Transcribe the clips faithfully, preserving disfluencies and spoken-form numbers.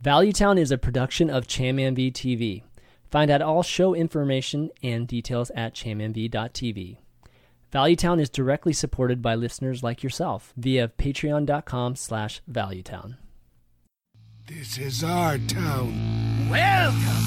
Valuetown is a production of ChamMV T V. Find out all show information and details at cham m v dot t v. Valuetown is directly supported by listeners like yourself via patreon.com slash valuetown. This is our town. Welcome!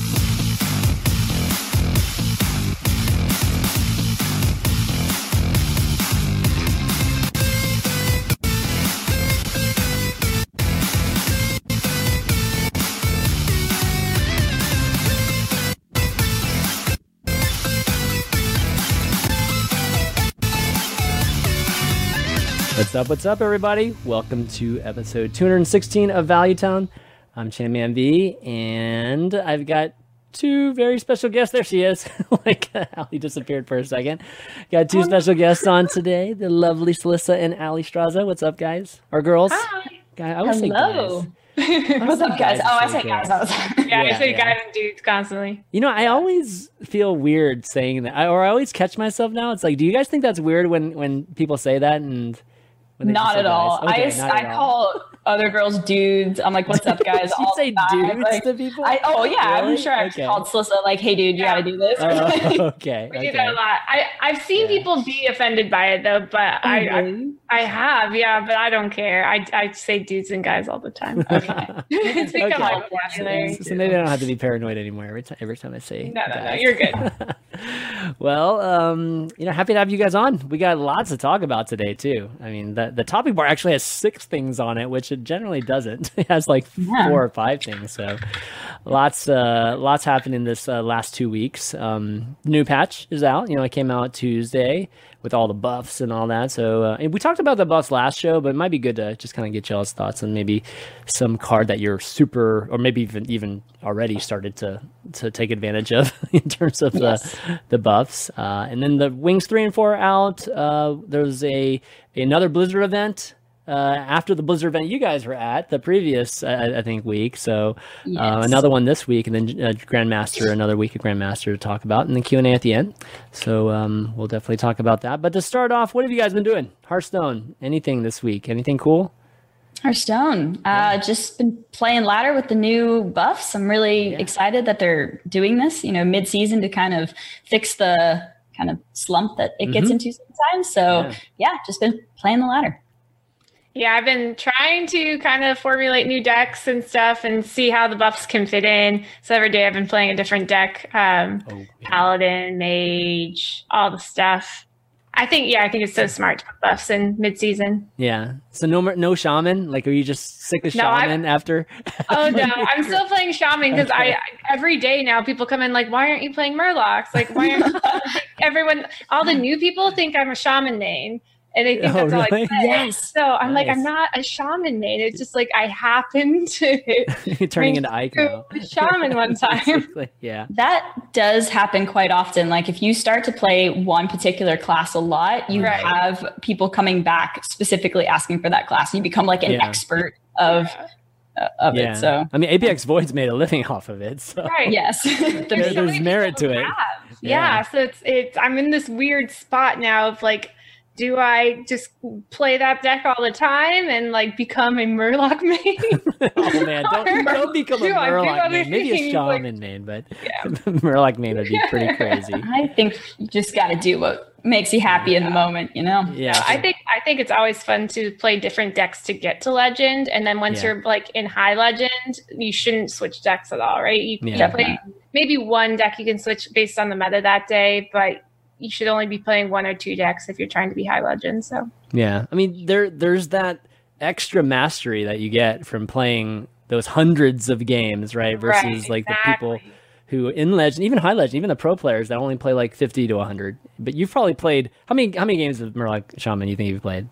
What's up, what's up, everybody? Welcome to episode two hundred sixteen of Valuetown. I'm ChamMV, and I've got two very special guests. There she is. Like, Ali disappeared for a second. Got two special guests on today, the lovely Celissa and Ali Straza. What's up, guys? Or girls? Hi. Guy, I always Hello. Say guys. What's up, guys? Oh, I say girls. guys all the time. Yeah, Yeah, I say yeah. guys and dudes constantly. You know, I always feel weird saying that, I, or I always catch myself now. It's like, do you guys think that's weird when, when people say that? And when they just Not say at all. guys? Okay, I, not I at all. call other girls dudes. I'm like, what's up, guys? You all say the time. dudes Like, to people? I, oh, yeah. Really? I'm sure I've Okay. called Celissa like, hey, dude, you got to do this. Oh, okay. We okay. do that a lot. I, I've seen Yeah. people be offended by it though, but I, I really? I have, yeah, but I don't care. I, I say dudes and guys all the time. Okay. It's become Okay. like vocabulary. So maybe I don't have to be paranoid anymore every time. Every time I say, No, no, no, guys. you're good. Well, um, you know, happy to have you guys on. We got lots to talk about today too. I mean, the the topic bar actually has six things on it, which it generally doesn't. It has like Yeah. four or five things. So, lots, uh, lots happened in this uh, last two weeks. Um, new patch is out. You know, it came out Tuesday with all the buffs and all that. So uh, and we talked about the buffs last show, but it might be good to just kind of get y'all's thoughts on maybe some card that you're super, or maybe even even already started to to take advantage of in terms of Yes. the the buffs. Uh, and then the Wings three and four are out. Uh, there's a another Blizzard event. Uh, after the Blizzard event you guys were at the previous, uh, I think, week. So uh, Yes. another one this week, and then uh, Grandmaster, another week of Grandmaster to talk about, and then Q and A at the end. So um, we'll definitely talk about that. But to start off, what have you guys been doing? Hearthstone, anything this week? Anything cool? Hearthstone. Uh, just been playing ladder with the new buffs. I'm really Yeah. excited that they're doing this, you know, mid-season to kind of fix the kind of slump that it gets Mhm. into sometimes. So Yeah. yeah, just been playing the ladder. Yeah, I've been trying to kind of formulate new decks and stuff and see how the buffs can fit in. So every day I've been playing a different deck. Um, Oh, yeah. Paladin, Mage, all the stuff. I think, yeah, I think it's so smart to put buffs in mid-season. Yeah. So no more- no shaman. Like, are you just sick of No, I- shaman after? Oh no, I'm still playing Shaman because Okay. I every day now people come in like, why aren't you playing Murlocs? Like, why aren't everyone? All the new people think I'm a Shaman main, and they think Oh, that's all I really? play. Yes. So I'm like, Nice. I'm not a Shaman main. It's just like I happen to You're turning into Ike now. to Shaman one time. Basically, yeah. That does happen quite often. Like if you start to play one particular class a lot, you Right. have people coming back specifically asking for that class. You become like an Yeah. expert of uh, of Yeah. it. So I mean, A P X Void's made a living off of it. So. Right. yes, There- There's- there's many merit people to who it. have. Yeah. Yeah. So it's it's I'm in this weird spot now of like, do I just play that deck all the time and like become a Murloc main? Oh man, don't, don't become a Do I do Murloc other main. Maybe a things, shaman like- main, but Yeah. Murloc main would be pretty crazy. I think you just got to do what makes you happy in the moment. You know. Yeah, I think I think it's always fun to play different decks to get to legend, and then once Yeah. you're like in high legend, you shouldn't switch decks at all, right? You, Yeah. you play maybe one deck you can switch based on the meta that day, but you should only be playing one or two decks if you're trying to be high legend. So Yeah, I mean, there there's that extra mastery that you get from playing those hundreds of games, right? Versus Right, like the people exactly. who in legend, even high legend, even the pro players that only play like fifty to one hundred. But you've probably played how many how many games of Murloc Shaman you think you've played?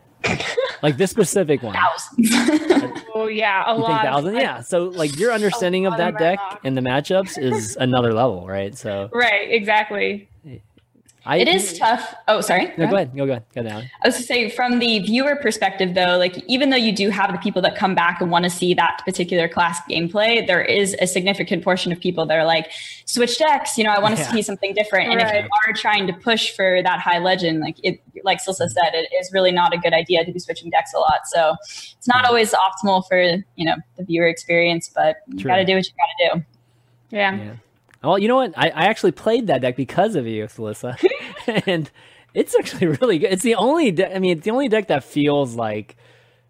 Like this specific one. Thousands. oh yeah, a You think lot. thousand? Yeah. So like your understanding of lot of that deck Murloc. and the matchups is another level, right? So Right, exactly. I, It is tough. Oh, sorry. No, go ahead. Go, go ahead. Go ahead. I was to say, from the viewer perspective, though, like even though you do have the people that come back and want to see that particular class gameplay, there is a significant portion of people that are like, switch decks. You know, I want to Yeah. see something different. And Right. if you are trying to push for that high legend, like it, like Silsa said, it is really not a good idea to be switching decks a lot. So it's not Yeah. always optimal for you know the viewer experience, but you True. got to do what you got to do. Yeah. Yeah. Well, you know what? I, I actually played that deck because of you, Celissa, and it's actually really good. It's the only, de- I mean, it's the only deck that feels like,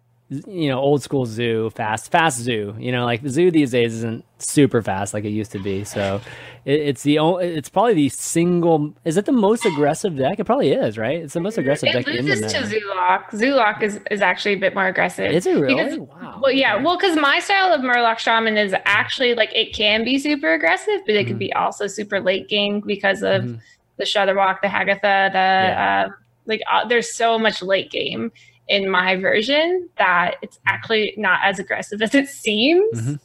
you know, old school Zoo, fast, fast Zoo. You know, like Zoo these days isn't super fast like it used to be. So it, it's the only, it's probably the single. Is it the most aggressive deck? It probably is, right? It's the most aggressive It deck in the loses to meta. Zulok. Zulok is, is actually a bit more aggressive. Is it really? Because- Wow. Well, yeah. Well, because my style of Murloc Shaman is actually like it can be super aggressive, but it Mhm. could be also super late game because of Mhm. the Shutterwalk, the Hagatha, the Yeah. uh, like. Uh, there's so much late game in my version that it's actually not as aggressive as it seems, Mhm.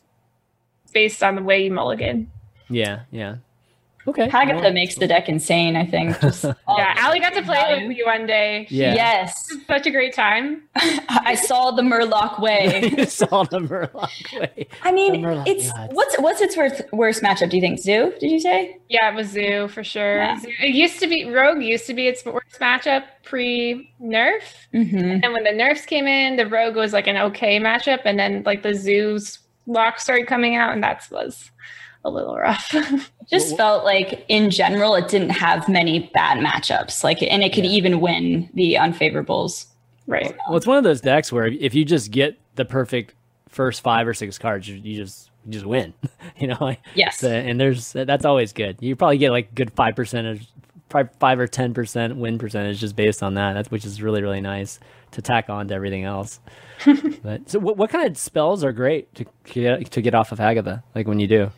based on the way you mulligan. Yeah, yeah. Okay. Hagatha well, makes the deck insane, I think. Just, Yeah, Allie got to play it with you one day. Yeah. Yes. It's such a great time. I saw the Murloc way. you saw the Murloc way. I mean, The Murloc, it's yeah, it's- what's what's its worst worst matchup? Do you think Zoo? Did you say? Yeah, it was Zoo for sure. Yeah. Zoo- It used to be Rogue used to be its worst matchup pre nerf. Mm-hmm. And when the nerfs came in, the Rogue was like an okay matchup, and then like the Zoo's lock started coming out, and that was a little rough. Just felt like in general it didn't have many bad matchups. Like, and it could Yeah. even win the unfavorables. Right. Well, it's one of those decks where if you just get the perfect first five or six cards, you, you just you just win. you know, like, Yes. so- and there's that's always good. You probably get like good five percentage, five five or ten percent win percentage just based on that. That's which is really really nice to tack on to everything else. But so, what what kind of spells are great to get to get off of Hagatha? Like when you do.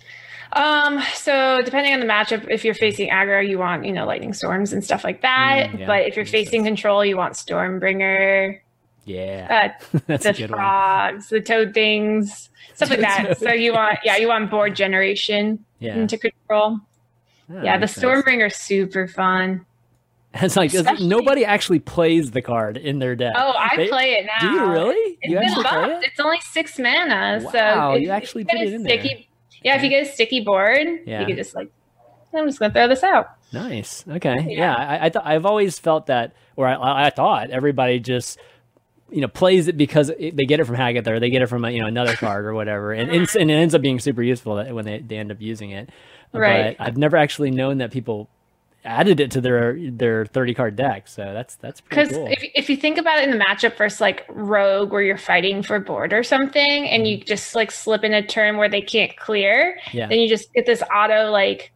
Um, so depending on the matchup, if you're facing aggro, you want, you know, lightning storms and stuff like that. Mm, yeah, but if you're makes facing sense. control, you want Stormbringer, Yeah, uh, that's the a good one. frogs, the toad things, stuff like that. So you want, yeah, you want board generation Yeah, into control. that Yeah, the makes sense. Stormbringer's super fun. It's like it's- Especially- nobody actually plays the card in their deck. Oh, I They- play it now. Do you really? It's You been actually play buffed. it? It's only six mana. Wow, so if- you actually if you put get it a in there. sticky, yeah, if you get a sticky board, Yeah. you can just like, I'm just gonna throw this out. Nice. Okay. Yeah. Yeah. I, I th- I've always felt that, or I, I thought everybody just, you know, plays it because it, they get it from Hagatha or they get it from a, you know another card or whatever, and, and and it ends up being super useful when they, they end up using it. Right. But I've never actually known that people added it to their their thirty card deck. So that's that's pretty Because cool. if, if you think about it in the matchup versus like Rogue, where you're fighting for board or something, and you just like slip in a turn where they can't clear, yeah. then you just get this auto like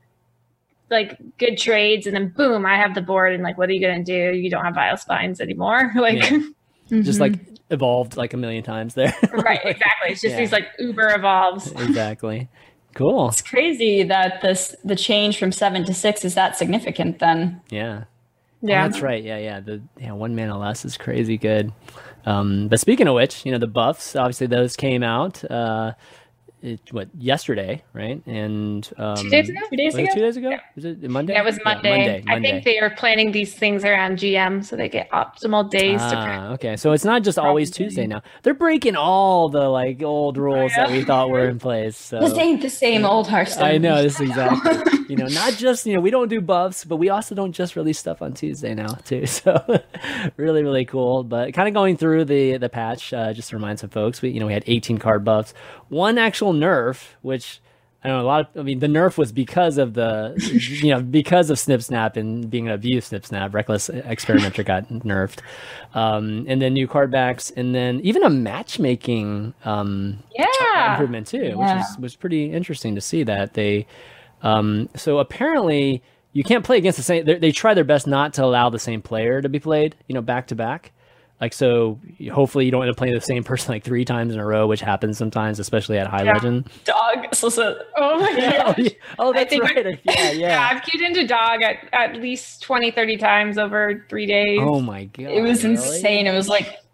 like good trades, and then boom, I have the board, and like what are you gonna do? You don't have Vile Spines anymore. like Yeah. Just like Mm-hmm. evolved like a million times there. right, exactly. It's just Yeah. these like uber evolves. Exactly. Cool. It's crazy that this the change from seven to six is that significant. Then Yeah. Yeah. Oh, that's right. Yeah, yeah. The yeah, one mana less is crazy good. Um, but speaking of which, you know, the buffs, obviously those came out uh it, what yesterday, right? And um Two days ago? two days was it ago. two days ago? Yeah. Was it Monday? Yeah, it was Yeah, Monday. Monday. I Monday. think they are planning these things around G M so they get optimal days to practice. Ah, okay. So it's not just always Probably. Tuesday now. They're breaking all the like old rules that we thought were in place. So This ain't the same old Hearthstone. I know this is exactly. You know, not just you know we don't do buffs, but we also don't just release stuff on Tuesday now too. So really, really cool. But kind of going through the the patch, uh, just to remind some folks, we you know we had eighteen card buffs, one actual nerf, which I don't know a lot of. I mean, the nerf was because of the you know because of Snip Snap and being an abuse Snip Snap. Reckless Experimenter got nerfed, um, and then new card backs, and then even a matchmaking. Um, Yeah. improvement too, Yeah. which is was pretty interesting to see that they. Um, so apparently you can't play against the same. They, they try their best not to allow the same player to be played, you know, back to back. Like so, hopefully you don't end up playing the same person like three times in a row, which happens sometimes, especially at High Yeah. Legend. Dog. So, so Oh my god. Oh, yeah. Oh, that's think- right. Yeah, Yeah, yeah. I've queued into dog at, at least twenty, thirty times over three days. Oh my god. it was really? insane. It was like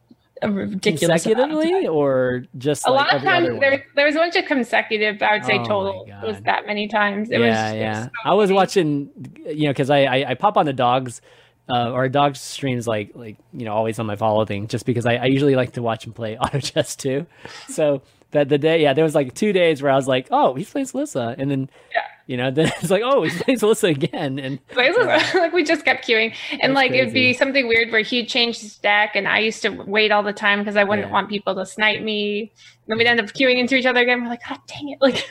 a ridiculous amount of consecutively, time. or just A like lot of every other times one? there there was a bunch of consecutive, but I would say Oh my total God. was that many times. It yeah, was, it yeah. was so I was many. watching, you know, because I, I I pop on the dogs, uh, or dogs streams like like you know always on my follow thing, just because I, I usually like to watch him play auto chess too. So that the day, yeah, there was like two days where I was like, oh, he's playing Celissa, and then Yeah. you know then it's like, oh, he's playing Celissa again, and Like, this was- like we just kept queuing, and That's like it'd crazy. be something weird where he'd change his deck, and I used to wait all the time because I wouldn't Yeah. want people to snipe me. Then we'd end up queuing into each other again. We're like, God dang it! Like,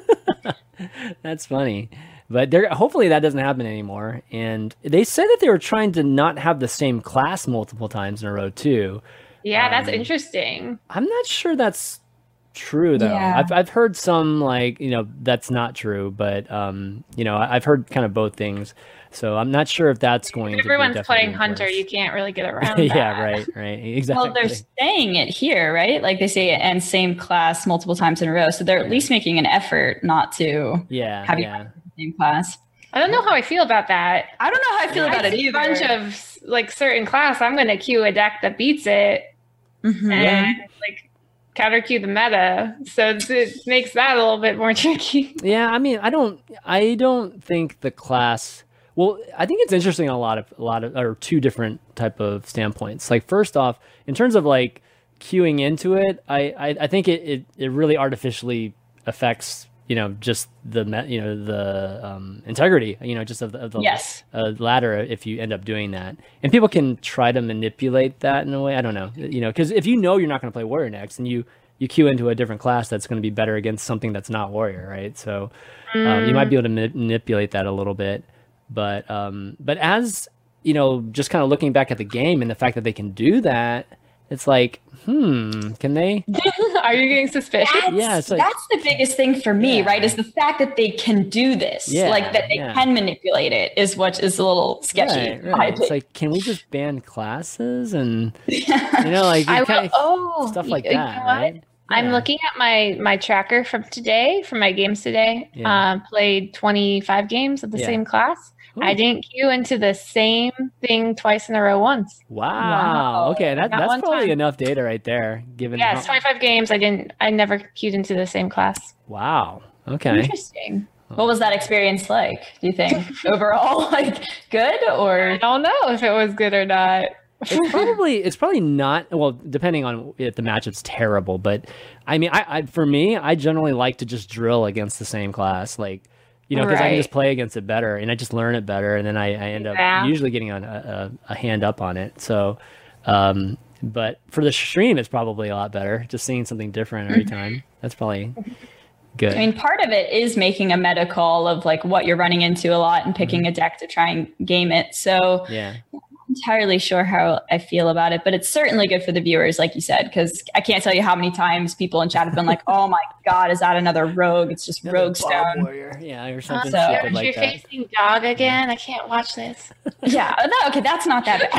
that's funny. But there, hopefully that doesn't happen anymore. And they said that they were trying to not have the same class multiple times in a row too. yeah, that's Um, interesting. I'm not sure that's true though. Yeah. I've I've heard some like you know that's not true, but um you know I- I've heard kind of both things. So I'm not sure if that's going If to. everyone's be definitely playing Hunter, worse. you can't really get around. yeah, that. right, right, exactly. Well, they're saying it here, right? Like they say it and same class multiple times in a row. So they're at least making an effort not to yeah, have you yeah. play the same class. I don't know how I feel about that. I don't know how I feel about I it see either. a bunch of like certain class. I'm going to queue a deck that beats it Mhm. and like counter queue the meta. So it makes that a little bit more tricky. Yeah, I mean, I don't, I don't think the class. Well, I think it's interesting on a lot of, a lot of, or two different type of standpoints. Like first off, in terms of like queuing into it, I, I, I think it, it, it really artificially affects, you know, just the, me- you know, the um, integrity, you know, just of the, of the Yes. uh, ladder if you end up doing that. And people can try to manipulate that in a way. I don't know, you know, because if you know you're not going to play Warrior next, and you you queue into a different class that's going to be better against something that's not Warrior, right? So um, you might be able to ma- manipulate that a little bit. But um, but as you know, just kind of looking back at the game and the fact that they can do that, it's like, hmm, can they? Are you getting suspicious? That's, Yeah, it's like- that's the biggest thing for me, Yeah. right? Is the fact that they can do this, Yeah, like that they yeah. can manipulate it, is what is a little sketchy. Right, in my right. It's opinion. like, can we just ban classes and you know, like I you will, kinda- oh, stuff like you know that, what? right? I'm Yeah. looking at my my tracker from today, from my games today. Yeah. Um, played twenty-five games of the Yeah. same class. Ooh. I didn't queue into the same thing twice in a row once. Wow. Wow. Okay, that, Not that's one probably time. enough data right there. Given Yeah, how- it's twenty-five games. I didn't. I never queued into the same class. wow. Okay. Interesting. What was that experience like? Do you think overall, like good I or? don't know if it was good or not. It's probably it's probably not well, depending on if the matchup's terrible. But I mean, I, I for me, I generally like to just drill against the same class, like you know, because I can Right. just play against it better, and I just learn it better, and then I, I end Yeah. up usually getting on a, a, a hand up on it. So, um, but for the stream, it's probably a lot better. Just seeing something different every time. That's probably good. I mean, part of it is making a meta call of like what you're running into a lot and picking a deck to try and game it. So yeah. entirely sure how I feel about it, but it's certainly good for the viewers, like you said, because I can't tell you how many times people in chat have been like, "Oh my god, is that another rogue? It's just Another rogue Bob stone." Warrior. Yeah, or something So- stupid Aren't like you that. facing dog again? I can't watch this. Yeah, no, okay, that's not that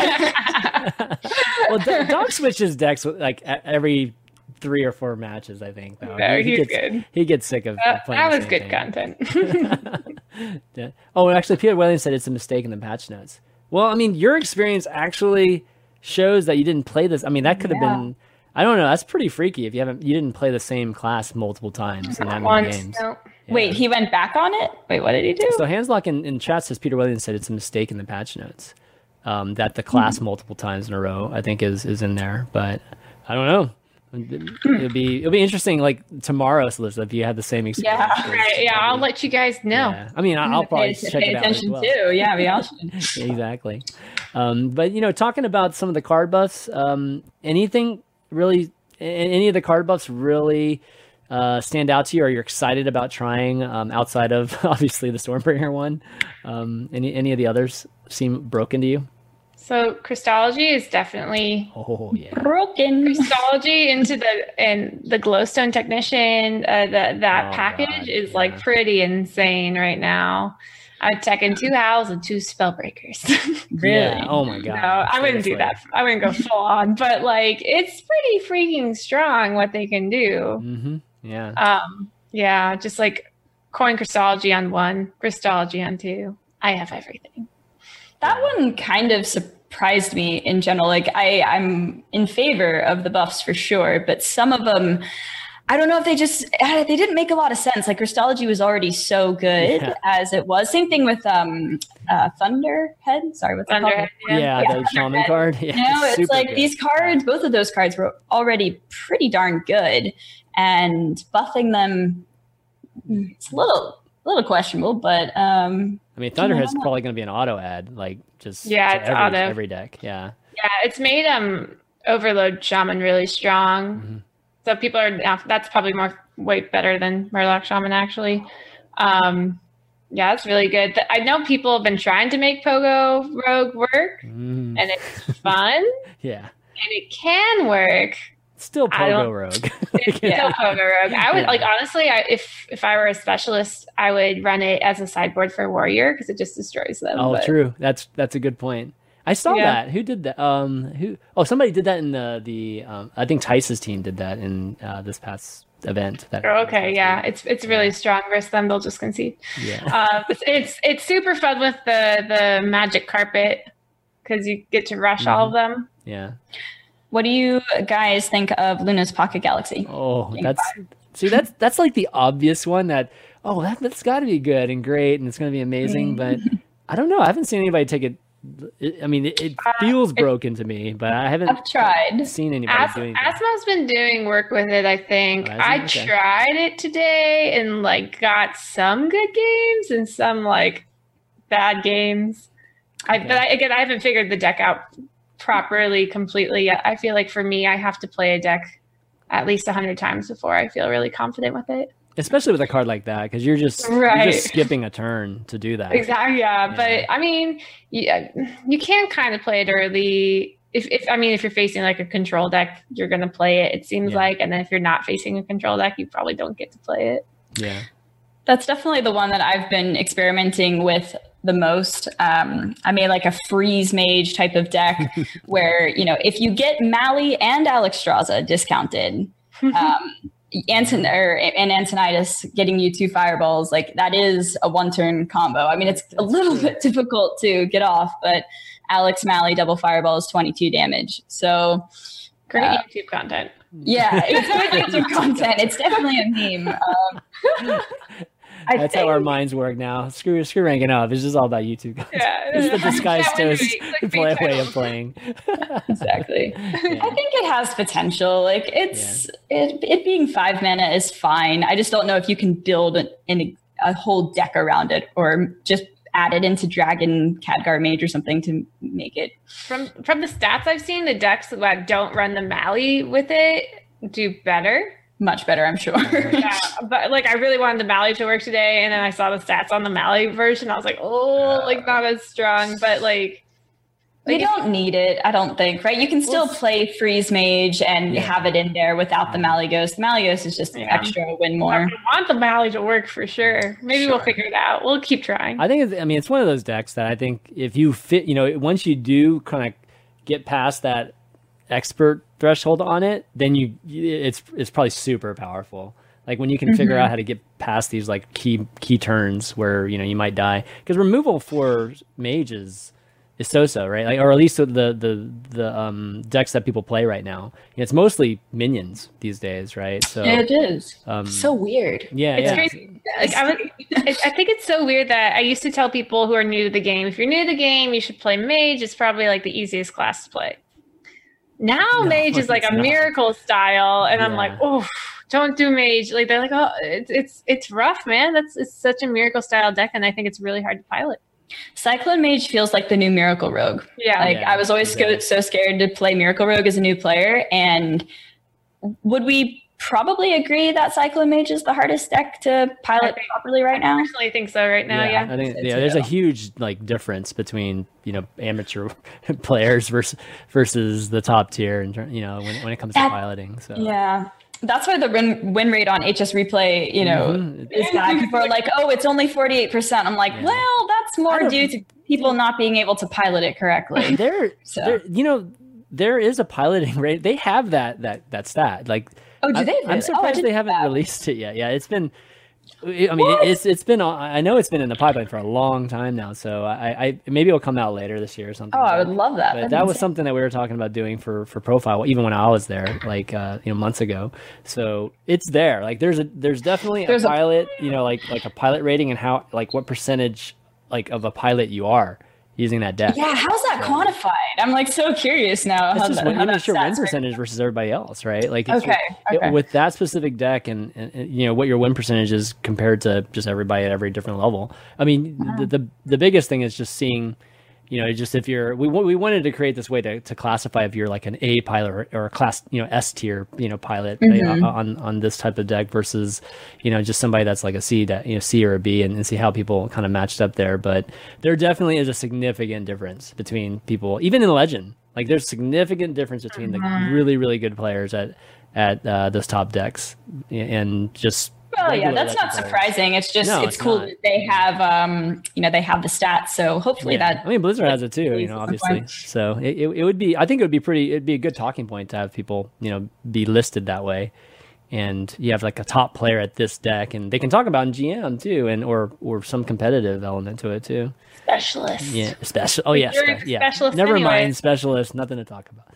bad. Well, Do- Dog switches decks like e- every three or four matches. I think. Though. No, he, he he's gets, good. He gets sick of Uh, playing. that the was same good thing. content. Yeah. Oh, and actually, Peter Williams said it's a mistake in the patch notes. Well, I mean, your experience actually shows that you didn't play this. I mean, that could have Yeah. been. I don't know. That's pretty freaky if you haven't. You didn't play the same class multiple times in that many Once. games. No. Yeah. Wait, he went back on it? Wait, what did he do? So Hanslock in, in chat says Peter Williams said it's a mistake in the patch notes. Um, that the class Hmm. multiple times in a row, I think, is is in there. But I don't know. It'll be it'll be interesting. Like tomorrow, Celissa, if you had the same experience. Yeah. as- Right, yeah, I'll let you guys know. Yeah. I mean, I- I'll probably pay, check pay it out as attention well. too. Yeah, we all should. Yeah, exactly. Um, but you know, talking about some of the card buffs, um, anything really, a- any of the card buffs really uh, stand out to you, or you're excited about trying um, outside of obviously the Stormbringer one? Um, any any of the others seem broken to you? So Christology is definitely Oh yeah, Broken. Christology into the and the glowstone technician. Uh, the, that Oh, package God, is yeah. like pretty insane right now. I'd tech in two owls and two spellbreakers. Really? Yeah. Oh my god. No, I wouldn't do that. I wouldn't go full on, but like it's pretty freaking strong what they can do. Mm-hmm. Yeah. Um, yeah, just like coin Christology on one, Christology on two. I have everything. That one kind of surprised me in general. Like I, I'm in favor of the buffs for sure, but some of them, I don't know if they just, they didn't make a lot of sense. Like Crystology was already so good yeah. as it was. Same thing with um, uh, Thunderhead. Sorry, what's Thunderhead? Yeah, yeah, yeah, the Shaman card. Yeah, you know, it's like good. These cards, both of those cards were already pretty darn good, and buffing them, it's a little, a little questionable. But um, I mean, Thunderhead's probably going to be an auto ad, like just yeah, it's every, auto every deck. Yeah, yeah, it's made um Overload Shaman really strong. Mm-hmm. So people are now, that's probably more way better than Murloc Shaman actually. Um, yeah, it's really good. I know people have been trying to make Pogo Rogue work, mm. and it's fun. Yeah, and it can work. It's still Pogo Rogue. It's yeah. still Pogo Rogue. I would yeah. like honestly, I, if if I were a specialist, I would run it as a sideboard for Warrior because it just destroys them. Oh, but. true. That's that's a good point. I saw yeah. that. Who did that? Um, who? Oh, somebody did that in the the. Um, I think Tice's team did that in uh, this past event. That oh, okay, yeah, week. it's it's really yeah. strong versus them. They'll just concede. Yeah, uh, it's, it's it's super fun with the the magic carpet because you get to rush mm-hmm. all of them. Yeah. What do you guys think of Luna's Pocket Galaxy? Oh, that's see that's that's like the obvious one that oh that that's got to be good and great and it's going to be amazing, but I don't know. I haven't seen anybody take it. I mean, it, it feels uh, broken to me, but I haven't I've tried. seen anybody As- doing it. Asmo's been doing work with it, I think. Oh, I okay. tried it today and like got some good games and some like bad games. I, okay. But I, again, I haven't figured the deck out properly, completely yet. I feel like for me, I have to play a deck at least a hundred times before I feel really confident with it. Especially with a card like that, because you're just right. you're just skipping a turn to do that. Exactly, yeah. yeah. But I mean, yeah, you can kind of play it early. If, if I mean, if you're facing like a control deck, you're gonna play it. It seems yeah. like, and then if you're not facing a control deck, you probably don't get to play it. Yeah, that's definitely the one that I've been experimenting with the most. Um, I made like a freeze mage type of deck where you know if you get Mally and Alexstrasza discounted. Um, Anton or and Antonidas getting you two fireballs, like that is a one turn combo. I mean, it's a little bit difficult to get off, but Alex Mally double fireball is twenty-two damage. So great uh, YouTube content. Yeah, it's good YouTube content. It's definitely a meme. Um, I That's think, how our minds work now. Screw, screw ranking up. It's just all about YouTube. Yeah, it's the disguised yeah, toast play way of playing. Exactly. Yeah. I think it has potential. Like it's yeah. it, it being five mana is fine. I just don't know if you can build an, an, a whole deck around it, or just add it into Dragon Khadgar Mage or something to make it. From from the stats I've seen, the decks that don't run the Mally with it do better. Much better, I'm sure. Yeah, but like I really wanted the Mally to work today, and then I saw the stats on the Mally version. I was like, oh, like not as strong, but like, like you don't need it, I don't think, right? You can still well, play Freeze Mage and yeah. have it in there without the Mally Ghost. The Mally Ghost is just yeah. extra win more. I want the Mally to work for sure. Maybe sure. we'll figure it out. We'll keep trying. I think it's, I mean, it's one of those decks that I think if you fit, you know, once you do kind of get past that expert threshold on it, then you it's it's probably super powerful. Like when you can mm-hmm. figure out how to get past these like key key turns where you know you might die, because removal for mages is so-so, right? Like, or at least the the the um decks that people play right now, it's mostly minions these days, right? So yeah, it is um, so weird. Yeah, it's yeah. crazy. Like, I, would, I think it's so weird that I used to tell people who are new to the game, if you're new to the game, you should play mage. It's probably like the easiest class to play. Now no, mage is like a not. miracle style, and yeah. I'm like, oh, don't do mage. Like they're like, oh, it's it's it's rough, man. That's it's such a miracle style deck, and I think it's really hard to pilot. Cyclone Mage feels like the new Miracle Rogue. Yeah, like yeah, I was always exactly. so scared to play Miracle Rogue as a new player, and would we probably agree that Cyclone Mage is the hardest deck to pilot think, properly right now? I personally think so right now, yeah. yeah. I think yeah, there's a huge like difference between, you know, amateur players versus versus the top tier, and you know, when when it comes that, to piloting. So yeah. That's why the win, win rate on H S Replay, you know, mm-hmm. is bad. People are like, oh, it's only forty-eight percent. I'm like, yeah. well, that's more due to people not being able to pilot it correctly. There, so. there, you know, there is a piloting rate. They have that that that stat. Like, oh, do they? I, I'm surprised oh, they haven't that. released it yet. Yeah, it's been I mean, what? it's it's been I know it's been in the pipeline for a long time now. So I, I maybe it'll come out later this year or something. Oh, I would love that. But that was something that we were talking about doing for, for Profile, even when I was there, like uh, you know, months ago. So it's there. Like there's a there's definitely there's a pilot, a... you know, like like a pilot rating and how like what percentage like of a pilot you are using that deck. Yeah, how's that quantified? I'm like so curious now. It's how just that, when, how you that your win stats percentage versus everybody else, right? Like it's okay, just, okay. It, with that specific deck and, and, and you know what your win percentage is compared to just everybody at every different level. I mean, uh-huh. the, the the biggest thing is just seeing, you know, just if you're we we wanted to create this way to, to classify if you're like an A pilot or, or a class, you know, S tier, you know, pilot mm-hmm. on on this type of deck versus, you know, just somebody that's like a C, that you know, C or a B, and, and see how people kind of matched up there. But there definitely is a significant difference between people, even in Legend. Like there's significant difference between mm-hmm. the really really good players at at uh, those top decks and just. Well, yeah, that's not surprising. It's just no, it's, it's cool not. that they have um you know they have the stats. So hopefully yeah. that. I mean, Blizzard has it too, you know, obviously. So it, it it would be I think it would be pretty it'd be a good talking point to have people, you know, be listed that way. And you have like a top player at this deck, and they can talk about in G M too, and or or some competitive element to it too. Specialist. Yeah, special. Oh yeah, spe- yeah. Specialist Never anyway. mind, specialist. Nothing to talk about.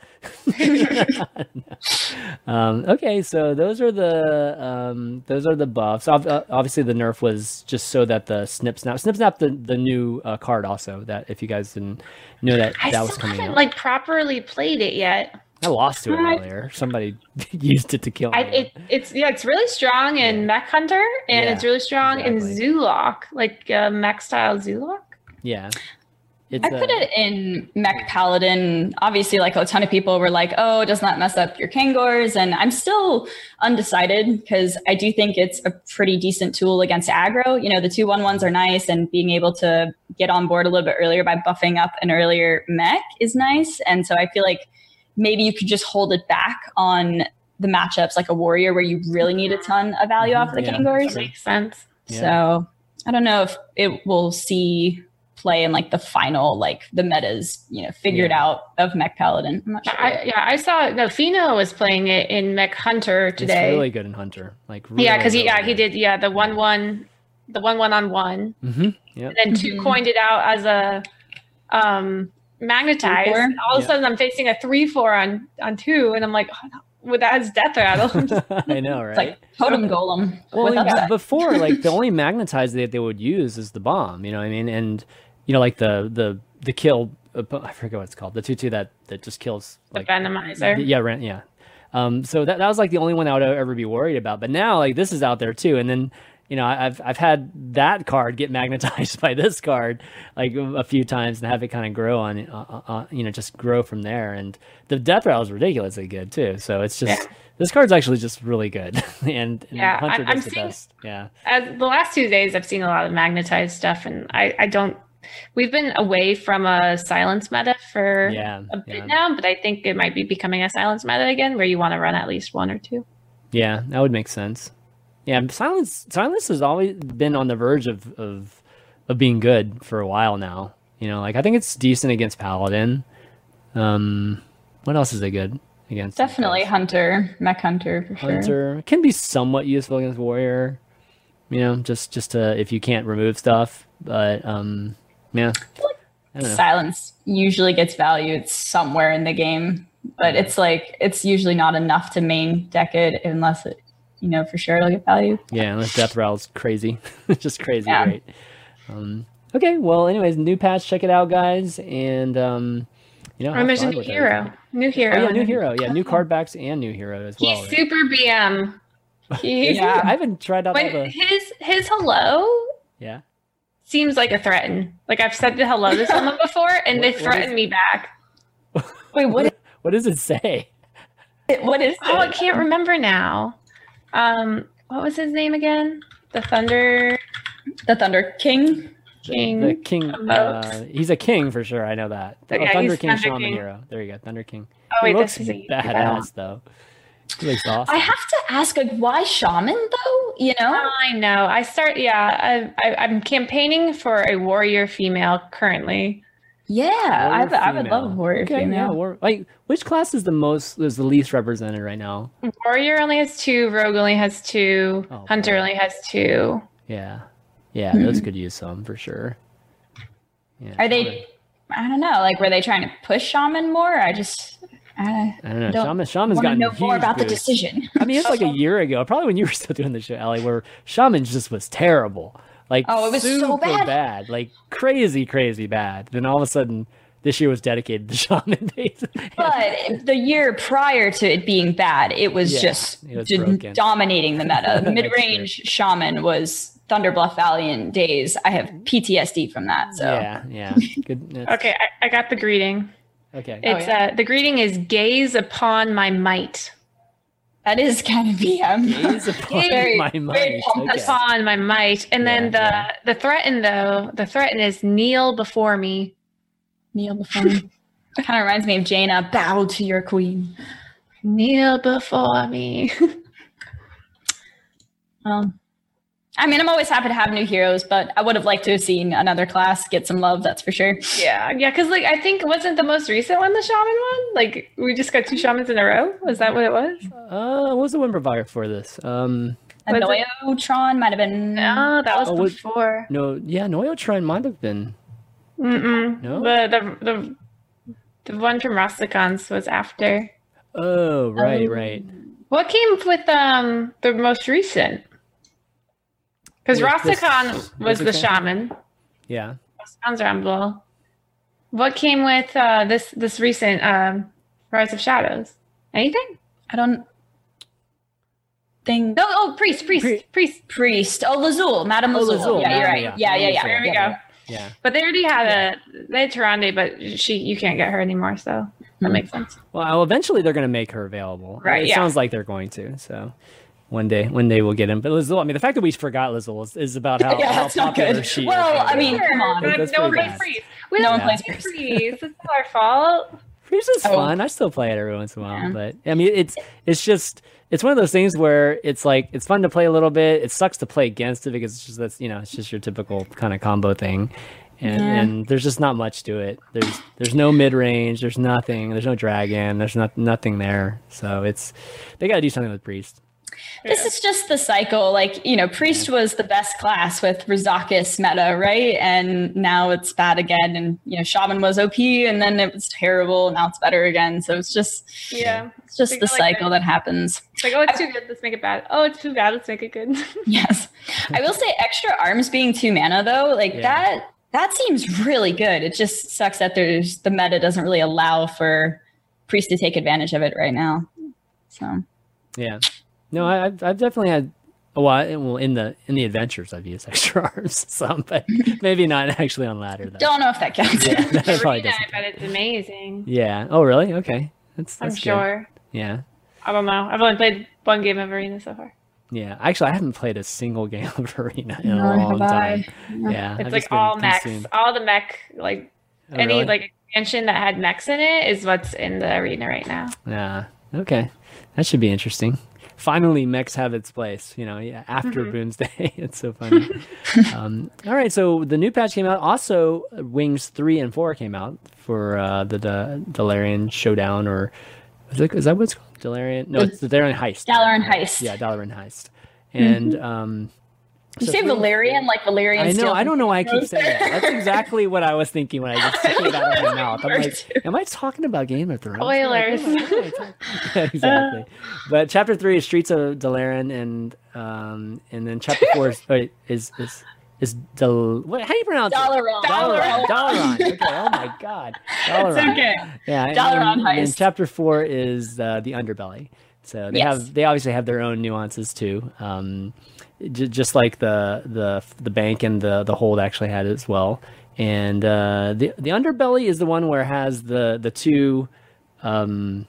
um, okay, so those are the um, those are the buffs. Uh, obviously, the nerf was just so that the snip snap snip snap the the new uh, card also. That if you guys didn't know that I that was coming haven't, out. Like properly played it yet. I lost to it earlier. Somebody used it to kill me. I, it, it's yeah, it's really strong in yeah. Mech Hunter, and yeah, it's really strong exactly. in Zoolock, like uh, mech style Zoolock. Yeah. It's I put a, it in Mech Paladin. Obviously, like a ton of people were like, oh, does not mess up your Kangors. And I'm still undecided because I do think it's a pretty decent tool against aggro. You know, the two one ones are nice, and being able to get on board a little bit earlier by buffing up an earlier mech is nice. And so I feel like maybe you could just hold it back on the matchups like a warrior where you really need a ton of value mm-hmm. off of the yeah, Kangors. That makes sense. Yeah. So I don't know if it will see play in like the final, like the metas, you know, figured yeah. out of Mech Paladin. I'm not sure. I, yeah, I saw no Fino was playing it in Mech Hunter today. It's really good in Hunter. Like really, yeah, because he really yeah good. he did yeah the one one the one one on one. Mm-hmm. Yep. And then two mm-hmm. coined it out as a um magnetize. All of a yeah. sudden I'm facing a three four on on two, and I'm like, oh, no. With that as death rattle. I know, right? It's like totem golem. Well, yeah, before, like the only magnetize that they would use is the bomb. You know what I mean? And you know, like the the the kill. Uh, I forget what it's called. The two two that that just kills. Like the venomizer. Yeah, yeah. Um, so that that was like the only one I would ever be worried about. But now, like this is out there too, and then. You know, I've I've had that card get magnetized by this card like a few times and have it kind of grow on, uh, uh, you know, just grow from there. And the death rattle is ridiculously good too. So it's just yeah. this card's actually just really good. and, and yeah, Hunter I'm does the seeing, best. Yeah. As the last two days, I've seen a lot of magnetized stuff, and I I don't. We've been away from a silence meta for yeah, a bit yeah. now, but I think it might be becoming a silence meta again, where you want to run at least one or two. Yeah, that would make sense. Yeah, silence silence has always been on the verge of, of of being good for a while now. You know, like I think it's decent against Paladin. Um, what else is it good against? Definitely Hunter, Mech Hunter for Hunter. sure. Hunter can be somewhat useful against Warrior. You know, just just to if you can't remove stuff, but um, yeah. I don't know. Silence usually gets value. It's somewhere in the game, but yeah. it's like it's usually not enough to main deck it unless it. You know, for sure it'll get value. Yeah, unless Death Rattle's crazy. Just crazy, yeah. right? Um, okay, well, anyways, new patch, check it out, guys. And, um, you know, oh, there's a new hero. Everything. New hero. Oh, yeah, new hero. Yeah, new card backs and new hero as well. He's right? super B M. He's, yeah. I haven't tried out when all the... His, his hello yeah. seems like a threaten. Like, I've said the hello to someone before, and what, they threaten is... me back. Wait, what? What does it say? What is it? Oh, I can't remember now. Um, what was his name again? The Thunder, the Thunder King. King. The, the King. Uh, he's a king for sure. I know that. Oh, oh, yeah, Thunder King, Thunder Shaman King. Hero. There you go, Thunder King. Oh wait, he looks this is a badass though. He looks awesome. I have to ask, like, why Shaman though? You know? I know. I start. Yeah, I, I, I'm campaigning for a warrior female currently, Yeah, I, Warrior I would female. love a warrior okay, female. Yeah, war- like which class is the most is the least represented right now? Warrior only has two. Rogue only has two. Oh, Hunter boy. only has two. Yeah, yeah, those could use some for sure. Yeah, Are they? I don't know. Like, were they trying to push Shaman more? I just, I, I don't know. don't Shaman, Shaman's want to gotten know more huge about the boosts. decision. I mean, it's like a year ago, probably when you were still doing the show, Ellie, where Shaman just was terrible. Like, Oh, it was so super bad. like crazy, crazy bad. Then all of a sudden, this year was dedicated to Shaman days. But the year prior to it being bad, it was Yeah, just it was d- broken. dominating the meta. That's Mid-range Shaman was Thunderbluff Valiant days. I have P T S D from that. So Yeah, yeah. Good. that's- Okay, I, I got the greeting. Okay. It's yeah. uh the greeting is gaze upon my might. that is kind of B M. Gaze upon Very- my very might. pompous. Okay. Upon my might. And then the Yeah, the threaten though, the threaten is kneel before me. Kneel before me. Kind of reminds me of Jaina. Bow to your queen. Kneel before me. Um, I mean, I'm always happy to have new heroes, but I would have liked to have seen another class get some love. That's for sure. yeah, yeah, because like I think wasn't the most recent one the shaman one? Like we just got two shamans in a row. Was that what it was? Uh, what was the win provider for this? Um, And Was it- Noyotron might have been. No, that was Oh, was- before. no, yeah, Noyotron might have been. Mm-mm. No? The the the the one from Rastakhan's was after. Oh, right, Oh. right. What came with um the most recent? Because With this- Rastakhan was the Rastakhan? shaman. Yeah. Rastakhan's Rumble. What came with uh this this recent um Rise of Shadows? Anything? I don't think. No, oh priest, priest, Pri- priest. Priest. Oh, Lazul. Madame Oh, Lazul. Lazul. Yeah, you're Yeah, right. yeah. Yeah, yeah, yeah. Lazul. There we Yeah, go. Yeah. But they already had a they had Tyrande, but she you can't get her anymore, so that Hmm. makes sense. Well, eventually they're going to make her available. Right, It yeah. sounds like they're going to. So one day, one day we'll get him. But Lizzle, I mean, the fact that we forgot Lizzle is, is about how, Yeah, how that's not popular good. she is. Well, I mean, Sure, come on. but That's no one pretty plays bad. priest. We No don't one play plays priest. priest. It's not our fault. Freeze is Oh. fun. I still play it every once in a while. Yeah. But I mean, it's it's just it's one of those things where it's like it's fun to play a little bit. It sucks to play against it because it's just that's you know it's just your typical kind of combo thing. And, Yeah. and there's just not much to it. There's there's no mid range. There's nothing. There's no dragon. There's not nothing there. So it's they got to do something with priest. This is just the cycle. Like, you know, Priest was the best class with Rizakis meta, right? And now it's bad again. And, you know, Shaman was O P and then it was terrible. Now it's better again. So it's just, Yeah. it's just Think the like cycle that. that happens. It's like, oh, it's too good. Let's make it bad. Oh, it's too bad. Let's make it good. Yes. I will say extra arms being two mana though, like Yeah. that, that seems really good. It just sucks that there's the meta doesn't really allow for Priest to take advantage of it right now. So Yeah. No, I, I've I've definitely had. Well, I- well, in the in the adventures, I've used extra arms some, but maybe not actually on ladder. Though. don't know if that counts. Yeah, that probably Arena, doesn't. I bet it's amazing. Yeah. Oh, really? Okay. That's I'm that's good. sure. Yeah. I don't know. I've only played one game of Arena so far. Yeah. Actually, I haven't played a single game of Arena in Nor a have long I. time. Yeah. It's I've like just been all mechs. consumed. All the mech, like Oh, any really? like expansion that had mechs in it is what's in the arena right now. Yeah. Okay. That should be interesting. Finally, mechs have its place. You know, yeah, after Mm-hmm. Boomsday, it's so funny. um, all right, so the new patch came out. Also, uh, Wings three and four came out for uh, the, the Dalaran Showdown, or is, it, is that what it's called? Dalaran? No, it's the Dalaran Heist. Dalaran Heist. Yeah, Dalaran Heist. And um, You so say three- Valerian, like Valerian. I know. Steel I don't know why I keep Rose? saying that. That's exactly what I was thinking when I just took it out of my mouth. I'm like, am I talking about Game of Thrones? Spoilers. Like, what am I talking- Yeah, exactly. But chapter three is Streets of Dalaran, and um, and then chapter four is wait, is is is Del. What? How do you pronounce Dalaran. it? Dalaran. Dalaran. Dalaran. Okay. Oh my God. Dalaran. okay. Yeah. and- Dalaran and, and Heist. chapter four is uh, the Underbelly. So they Yes. have they obviously have their own nuances too. Um, j- just like the the the bank and the the hold actually had it as well. And uh, the the Underbelly is the one where it has the the two. Um,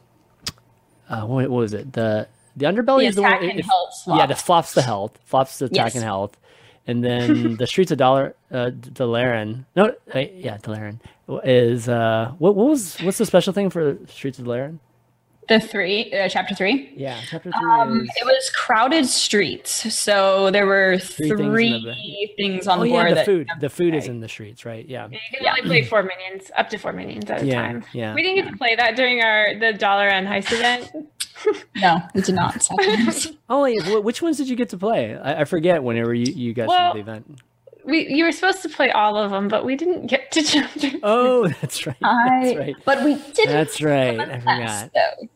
uh, what, what was it? The the Underbelly The is the one. attack and if- health swap. Yeah, the flops the health, flops the attack Yes. and health, and then the Streets of Dollar uh, Dalaran. No, uh, yeah, Dalaran is uh, what what was what's the special thing for Streets of Dalaran? The three, uh, chapter three? Yeah, chapter three um, is... It was crowded streets. So there were three, three things, the... things on oh, the yeah, board. the that, food. The food is in the streets, right? Yeah. You can yeah. only play four minions, up to four minions at a yeah, time. Yeah. We didn't get to play that during our the Dollar and Heist event. No, we did not. Oh, wait, which ones did you get to play? I, I forget whenever you, you guys well, did the event. We you were supposed to play all of them, but we didn't get to chapter. Oh, that's right. I, that's right. But we didn't. That's right. I forgot.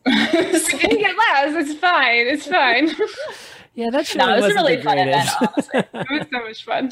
We didn't get last. It's fine. It's fine. Yeah, that show no, it was wasn't a really the fun event, greatest. It was so much fun.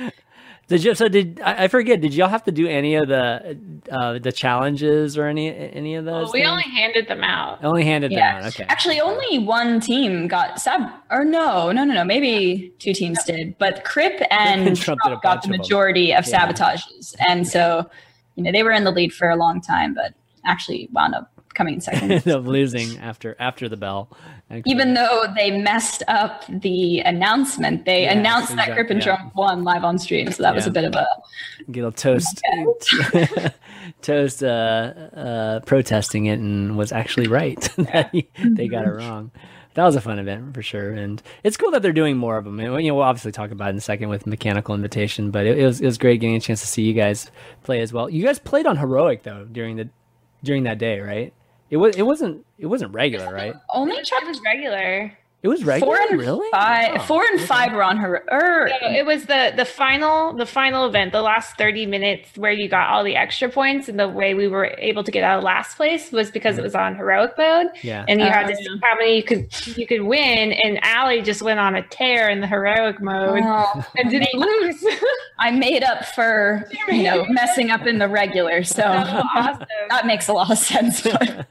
Did you? So did I, I forget? Did y'all have to do any of the uh, the challenges or any any of those? Well, we things? only handed them out. Only handed yeah. them out. Okay. Actually, only one team got sab. Or no, no, no, no. Maybe two teams did, but Crip and Trump Trump got the majority of, of yeah. sabotages, and so you know they were in the lead for a long time, but actually wound up coming in second. Ended up losing after after the bell. Actually. Even though they messed up the announcement, they yeah, announced exactly, that Crip and yeah. Trump won live on stream, so that yeah. was a bit of a get a toast, toast, uh, uh, protesting it, and was actually right that he, they got it wrong. That was a fun event for sure, and it's cool that they're doing more of them. And, you know, we'll obviously talk about it in a second with Mechanical Invitation, but it, it was it was great getting a chance to see you guys play as well. You guys played on Heroic though during the during that day, right? It was. It wasn't. It wasn't regular, right? Only it was regular. It was regular. Four and really? Five. Oh, four and okay. five were on her. Er, no, it was the the final the final event, the last thirty minutes where you got all the extra points, and the way we were able to get out of last place was because it was on heroic mode. Yeah. And you uh, had to see how many you could you could win, and Allie just went on a tear in the heroic mode oh, and didn't lose. I made up for you know messing up in the regular, so awesome. That makes a lot of sense.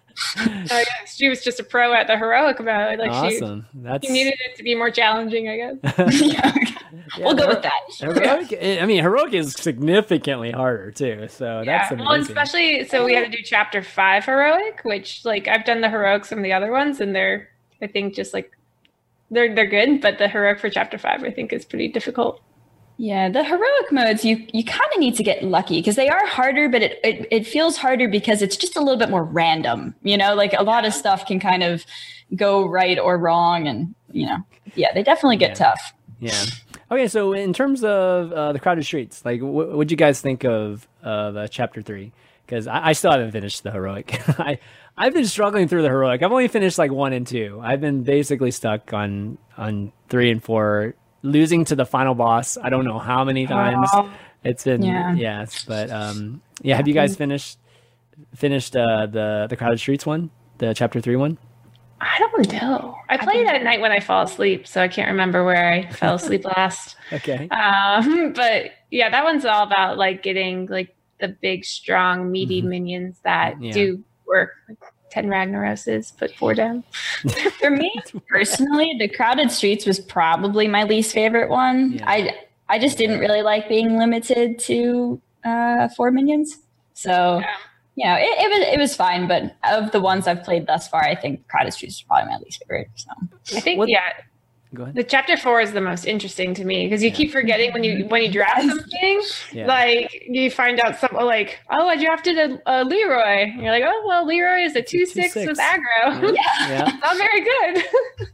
Uh, she was just a pro at the heroic mode. Like awesome. She, That's... she needed it to be more challenging, I guess. yeah. Yeah, we'll go with that. Heroic, I mean, heroic is significantly harder too. So yeah. that's amazing. Well, especially so we had to do chapter five heroic, which like I've done the heroics from the other ones, and they're I think just like they're they're good, but the heroic for chapter five I think is pretty difficult. Yeah, the heroic modes, you you kind of need to get lucky because they are harder, but it, it it feels harder because it's just a little bit more random. You know, like a lot of stuff can kind of go right or wrong. And, you know, yeah, they definitely get yeah. tough. Yeah. Okay, so in terms of uh, the crowded streets, like what would you guys think of of uh, chapter three? Because I, I still haven't finished the heroic. I, I've been struggling through the heroic. I've only finished like one and two. I've been basically stuck on on three and four, losing to the final boss. I don't know how many times. Oh, it's been yeah. yes, but um, yeah. Have you guys finished finished uh, the the crowded streets one, the chapter three one? I don't know. I played at night when I fall asleep, so I can't remember where I fell asleep last. Okay. Um, but yeah, that one's all about like getting like the big, strong, meaty mm-hmm. minions that yeah. do work. Like ten Ragnaroses, put four down. For me personally, the crowded streets was probably my least favorite one. Yeah. I I just didn't really like being limited to uh, four minions. So yeah. you know, it, it was it was fine. But of the ones I've played thus far, I think crowded streets is probably my least favorite. So I think what? yeah. Go ahead. The chapter four is the most interesting to me because you yeah. keep forgetting when you when you draft something, yeah. like you find out something like, oh, I drafted a, a Leroy. And you're like, oh, well, Leroy is a two six with aggro. Yeah, yeah. Not very good.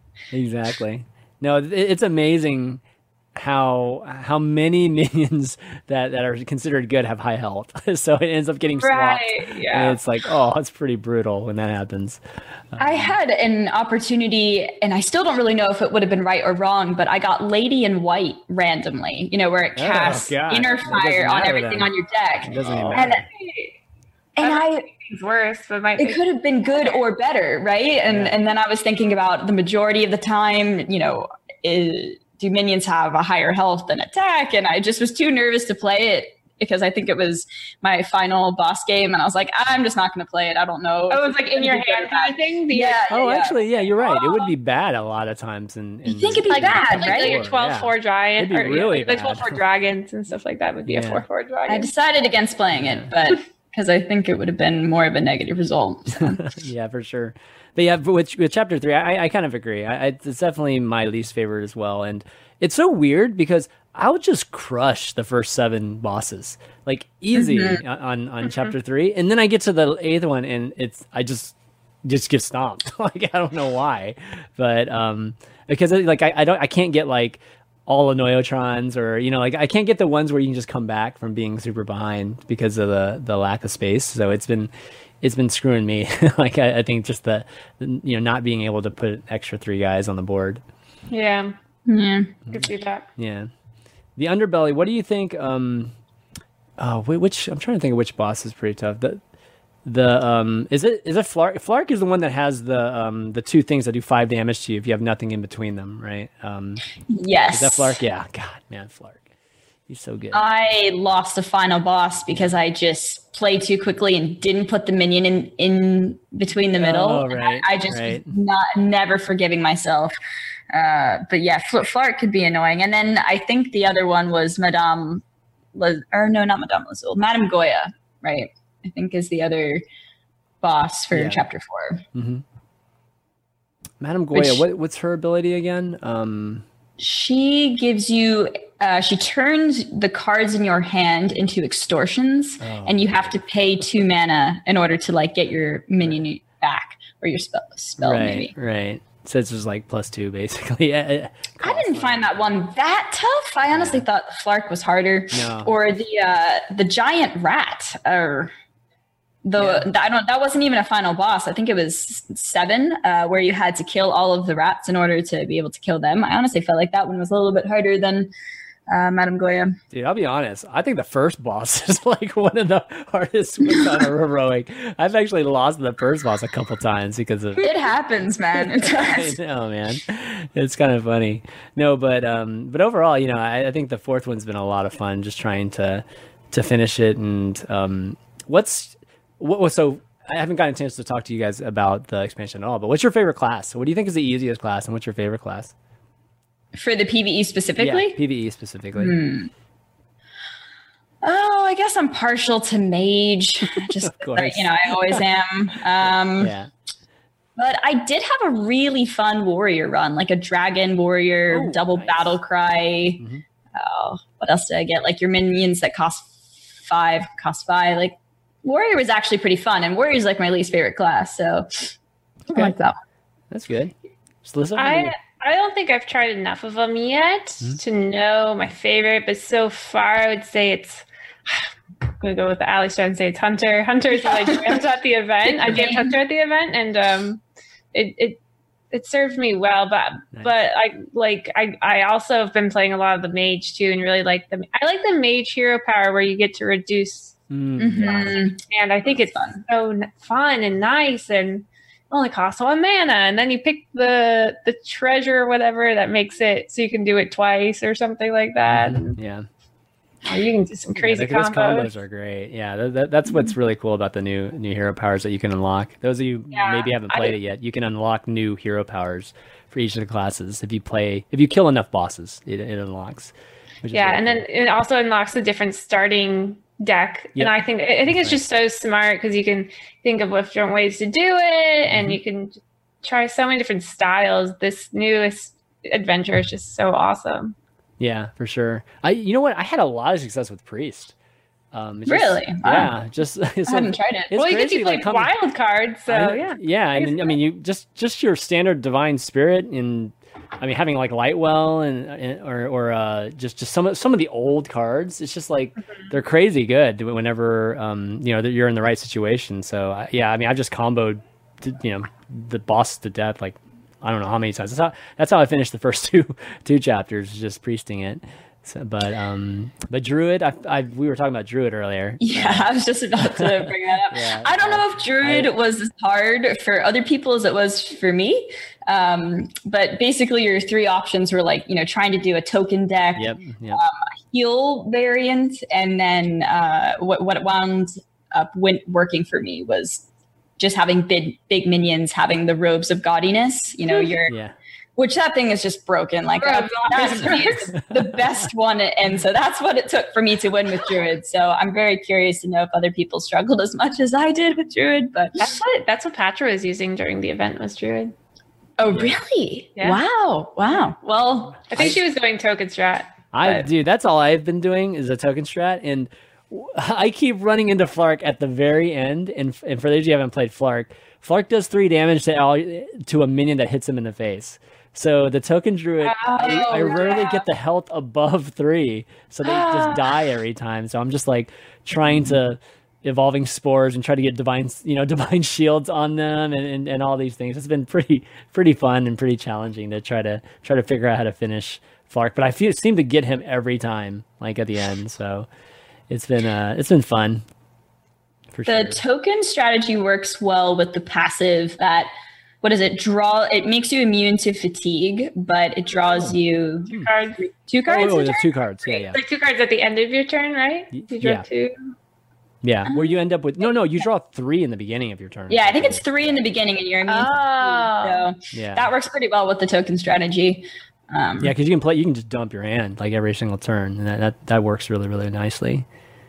Exactly. No, it, it's amazing how how many minions that, that are considered good have high health. So it ends up getting swapped. Right, yeah. And it's like, oh, it's pretty brutal when that happens. Um, I had an opportunity, and I still don't really know if it would have been right or wrong, but I got Lady in White randomly, you know, where it casts oh, inner fire on everything then. on your deck. It doesn't even and, matter. and I... It's worse, but might it could have been good or better, right? And yeah. and then I was thinking about the majority of the time, you know, is, do minions have a higher health than attack? And I just was too nervous to play it because I think it was my final boss game, and I was like, I'm just not going to play it. I don't know. Oh, it was like in your hand kind of thing. Yeah. Oh, yeah. actually, yeah, you're right. It would be bad a lot of times. In, in you think it'd be like, bad, like, right? Like your twelve four yeah. giant, It'd be or really yeah, like bad. the twelve four dragons and stuff like that would be yeah. a four four dragon. I decided against playing yeah. it, but because I think it would have been more of a negative result. So. Yeah, for sure. But yeah, with, with chapter three, I, I kind of agree. I, I, it's definitely my least favorite as well. And it's so weird because I would just crush the first seven bosses, like easy mm-hmm. on on mm-hmm. chapter three, and then I get to the eighth one, and it's I just just get stomped. Like I don't know why, but um, because like I, I don't I can't get like all Annoyotrons, or you know, like I can't get the ones where you can just come back from being super behind because of the the lack of space. So it's been it's been screwing me. Like I, I think just the, the you know not being able to put extra three guys on the board. Yeah, yeah, I could see that. Yeah, the Underbelly. What do you think? Um, oh, which I'm trying to think of which boss is pretty tough. The The um is it is it Flark? Flark is the one that has the um the two things that do five damage to you if you have nothing in between them, right? Um, yes. Is that Flark? Yeah. God, man, Flark, he's so good. I lost a final boss because I just played too quickly and didn't put the minion in in between the middle. Oh, right. I, I just right. was not never forgiving myself. Uh, but yeah, Fl- Flark could be annoying. And then I think the other one was Madame, La- or no, not Madame Lazul, Madame Goya, right? I think is the other boss for yeah. chapter four. Mm-hmm. Madame Goya, Which, what, what's her ability again? Um, she gives you, uh, she turns the cards in your hand into extortions, oh, and you have to pay two mana in order to like get your minion right. back or your spell. spell right, maybe. right. So it's just like plus two basically. I didn't find that one that tough. I honestly yeah. thought the Flark was harder, no. or the uh, the giant rat, or. Though yeah. I don't, that wasn't even a final boss. I think it was seven, uh, where you had to kill all of the rats in order to be able to kill them. I honestly felt like that one was a little bit harder than uh, Madame Goya. Dude, I'll be honest. I think the first boss is like one of the hardest ones on a heroic. I've actually lost the first boss a couple times because of it happens, man. It does. I know, man. It's kind of funny. No, but um, but overall, you know, I, I think the fourth one's been a lot of fun. Just trying to to finish it, and um, what's What, so I haven't gotten a chance to talk to you guys about the expansion at all, but what's your favorite class? What do you think is the easiest class, and what's your favorite class? For the PvE specifically? Yeah, PvE specifically. Hmm. Oh, I guess I'm partial to mage. Just, you know, I always am. Um, yeah. But I did have a really fun warrior run, like a dragon warrior, oh, double nice. battle cry. Mm-hmm. Oh, what else did I get? Like your minions that cost five, cost five, like, Warrior was actually pretty fun, and Warrior is like my least favorite class, so okay. I like that one. That's good. Just listen. I I don't think I've tried enough of them yet mm-hmm. to know my favorite, but so far I would say it's. I'm gonna go with the Alex and say it's Hunter. Hunter is like jammed at the event. I jammed Hunter at the event, and um, it it it served me well. But nice. but I like I I also have been playing a lot of the mage too, and really like the I like the mage hero power where you get to reduce. Mm-hmm. And I think it's fun. so fun and nice, and only costs one mana, and then you pick the the treasure or whatever that makes it so you can do it twice or something like that. Mm-hmm. Yeah, oh, you can do some crazy yeah, combos. Those combos are great. Yeah, that, that, that's what's really cool about the new new hero powers that you can unlock. Those of you yeah, maybe haven't played it yet, you can unlock new hero powers for each of the classes if you play if you kill enough bosses. It, it unlocks. Yeah, and cool. then it also unlocks the different starting deck, yep. and I think I think it's right. just so smart because you can think of different ways to do it, and mm-hmm. you can try so many different styles. This newest adventure is just so awesome. Yeah, for sure. I you know what? I had a lot of success with Priest. Um, just, really? Yeah, wow. just it's I haven't tried it. Well, you crazy, get to play like, wild cards, so I, yeah, yeah. I mean, I mean, you just just your standard divine spirit and. I mean, having like Lightwell and, and or or uh, just just some of some of the old cards, it's just like mm-hmm. they're crazy good whenever um, you know you're in the right situation. So uh, yeah, I mean, I've just comboed, to, you know, the boss to death like I don't know how many times. That's how that's how I finished the first two two chapters, just priesting it. So, but um, but Druid, I, I we were talking about Druid earlier. Yeah, uh, I was just about to bring that up. yeah, I don't uh, know if Druid I, was as hard for other people as it was for me. Um, but basically, your three options were like you know trying to do a token deck, yep, yep. Um, heal variant, and then uh, what what wound up went working for me was just having big big minions, having the robes of gaudiness. You know, your yeah. Which that thing is just broken. Like that, that to me is the best one, and so that's what it took for me to win with Druid. So I'm very curious to know if other people struggled as much as I did with Druid. But that's what that's what Patra was using during the event was Druid. Oh really? Yeah. Wow, wow. Well, I think I, she was going token strat. I do. That's all I've been doing is a token strat, and I keep running into Flark at the very end. And and for those of you who haven't played Flark. Flark does three damage to all, to a minion that hits him in the face. So the token druid, oh, I, I rarely yeah. get the health above three, so they just die every time. So I'm just like trying to evolving spores and try to get divine, you know, divine shields on them and, and, and all these things. It's been pretty pretty fun and pretty challenging to try to try to figure out how to finish Flark, but I feel seem to get him every time, like at the end. So it's been uh, it's been fun. For the sure. token strategy works well with the passive that. What does it draw? It makes you immune to fatigue, but it draws you two cards. Two cards. Oh, oh, two cards. Yeah, yeah. Like two cards at the end of your turn, right? You draw yeah. two. Yeah, where you end up with no, no. You draw three in the beginning of your turn. Yeah, I think it's three in the beginning, and you're immune. Oh, to so yeah. That works pretty well with the token strategy. Um, yeah, because you can play. You can just dump your hand like every single turn, and that that, that works really, really nicely.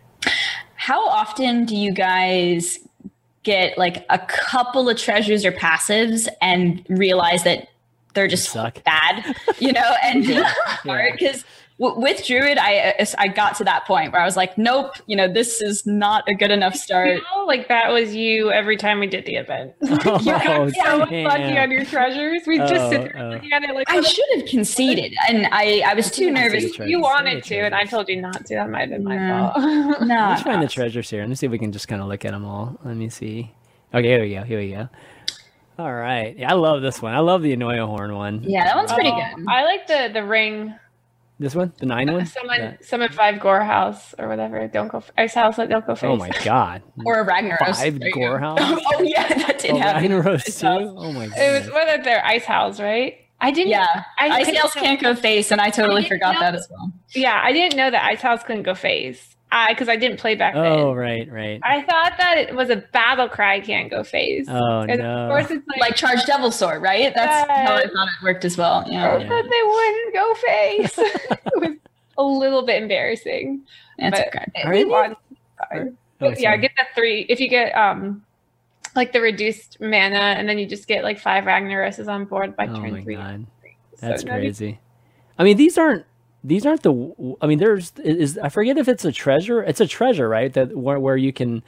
How often do you guys get like a couple of treasures or passives and realize that they're just suck. bad, you know, and yeah. hard? Because w- with Druid, I I got to that point where I was like, nope, you know, this is not a good enough start. You know, like that was you every time we did the event. Oh, you got so damn. lucky on your treasures. We oh, just sit there oh. looking at it like I should have conceded, and I I was too nervous. You wanted to, and I told you not to. That might have been my No. fault. No, Let's find the treasures here. Let me see if we can just kind of look at them all. Let me see. Okay, here we go. Here we go. All right. Yeah, I love this one. I love the Anoia Horn one. Yeah, that one's pretty Oh, good. I like the the ring. This one, the nine one. Summon Yeah. summon five Gore House or whatever. Don't go Ice House. Don't go face. Oh my god. Or a Ragnaros. Five There you Gore go. House. Oh yeah, that did Oh, happen. Ragnaros Ice too. House. Oh my god. It was one of their Ice House, right? I didn't. Yeah, I Ice couldn't Nails know- can't go face, and I totally I didn't forgot know- that as well. Yeah, I didn't know that Ice House couldn't go face. I because I didn't play back then. Oh right, right. I thought that it was a battle cry can't go face. Oh and no. Of course, it's like, Like Charged Devil Sword, right? That's Yeah. how I thought it worked as well. I Yeah, Yeah. thought they wouldn't go face. It was a little bit embarrassing. that's but okay. Are we you- won. Oh, But yeah, sorry. get the three. If you get um like the reduced mana, and then you just get like five Ragnaroses on board by Oh turn my three. god. So That's that'd be- crazy. I mean, these aren't these aren't the. I mean, there's is I forget if it's a treasure. It's a treasure, right? That where where you can,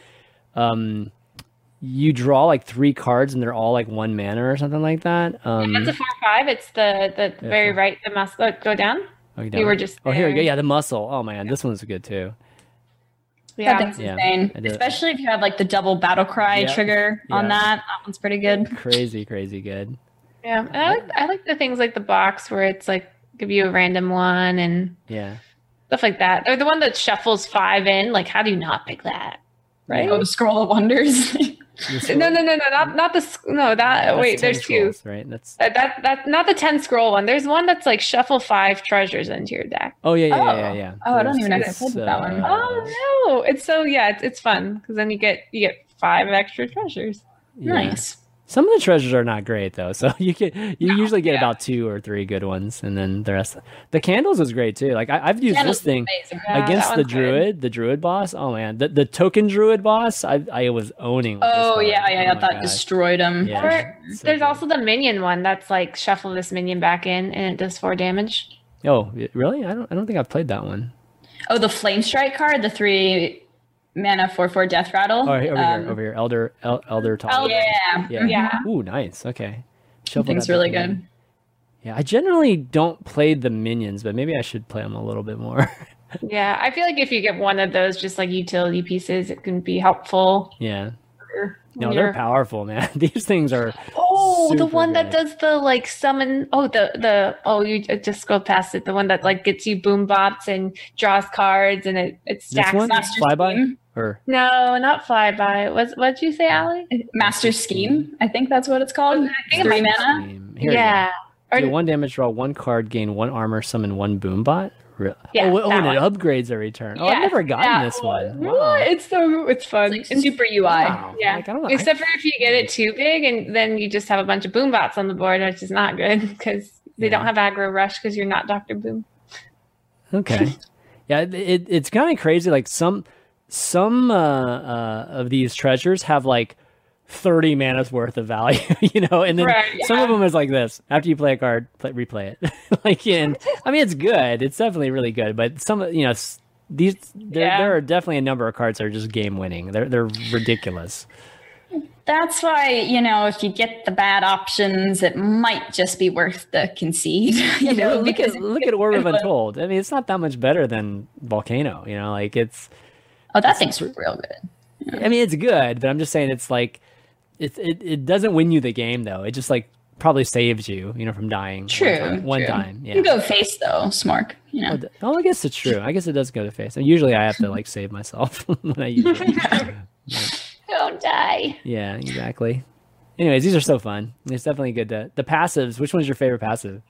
um, you draw like three cards and they're all like one mana or something like that. Um, That's a four five. It's the the Yeah, very four. right. The must uh, go down. oh, You were just. Oh, here we go. there. Yeah, the muscle. Oh man, this one's good too. That Yeah. thing's Yeah, insane. I did. Especially if you have like the double battle cry Yeah. trigger on Yeah. that. That one's pretty good. Crazy, crazy good. Yeah, and I like I like the things like the box where it's like give you a random one and Yeah. stuff like that. Or the one that shuffles five in. Like, how do you not pick that? Right? Oh, the Scroll of Wonders. This No, one- no, no, no, not not the sc- no that. that's wait, ten there's two. scrolls, right? That's That, that that not the ten scroll one. There's one that's like shuffle five treasures into your deck. oh yeah, yeah, yeah, Oh. yeah, yeah. Oh, I don't There's- even know if I it's, played with that one. uh, Oh no! It's so yeah, it's, it's fun because then you get you get five extra treasures. yeah. Nice. Some of the treasures are not great though, so you get you usually get yeah. about two or three good ones, and then the rest. The candles was great too. Like I, I've used Candles this thing is amazing. Yeah, against that the one's good. druid, the druid boss. Oh man, the the token druid boss. I I was owning. with this Oh card. yeah, yeah, yeah. Oh, my that gosh. destroyed him. Yeah. Or so there's good. also the minion one that's like shuffle this minion back in and it does four damage. Oh y- really? I don't I don't think I've played that one. Oh, the Flame Strike card, the three mana four four Death Rattle. Oh, here, over Um, here, over here, elder el, elder top. Elder- Yeah, Yeah. Yeah. Ooh, nice. Okay. I Shuffle think it's that really back in. good. Yeah, I generally don't play the minions, but maybe I should play them a little bit more. Yeah, I feel like if you get one of those just like utility pieces, it can be helpful. yeah. Or No, when they're you're- powerful, man. These things are. Oh, the super one that good. does the like summon. Oh, the the oh, you j- just go past it. The one that like gets you boom bots and draws cards and it it This stacks. one, Master flyby, Scheme. or No, not flyby. What's what'd you say, Allie? Master Scheme. I think that's what it's called. I think it Three might- mana. Here, yeah. Do Or, one damage, draw one card, gain one armor, summon one boom bot. Re- Yeah, oh, oh that and it one. upgrades every turn. Oh, I've Yeah, never gotten that this one. What? Wow. It's so it's fun. It's like And- super U I. Wow. Yeah. Like, I don't know. Except for if you get it too big and then you just have a bunch of boom bots on the board, which is not good because they Yeah. don't have aggro rush because you're not Doctor Boom. Okay. Yeah, it, it it's kind of crazy. Like some some uh, uh, of these treasures have like thirty mana's worth of value, you know, and then Right, some of yeah. them is like this. After you play a card, play, replay it. Like, and I mean, it's good. It's definitely really good. But some, you know, s- these there Yeah. there are definitely a number of cards that are just game winning. They're they're ridiculous. That's why, you know, if you get the bad options, it might just be worth the concede. You yeah, know, look because at look at Orb of Untold. I mean, it's not that much better than Volcano. You know, like it's. Oh, that it's, thing's real good. Yeah. I mean, it's good, but I'm just saying it's like, it, it it doesn't win you the game though. It just like probably saves you, you know, from dying. True. One time. One true. time yeah. You can go face though, Smork. You know. Oh, I guess it's true. I guess it does go to face. And usually I have to like save myself when I use it. Don't die. Yeah, exactly. Anyways, these are so fun. It's definitely good to the passives. Which one's your favorite passive?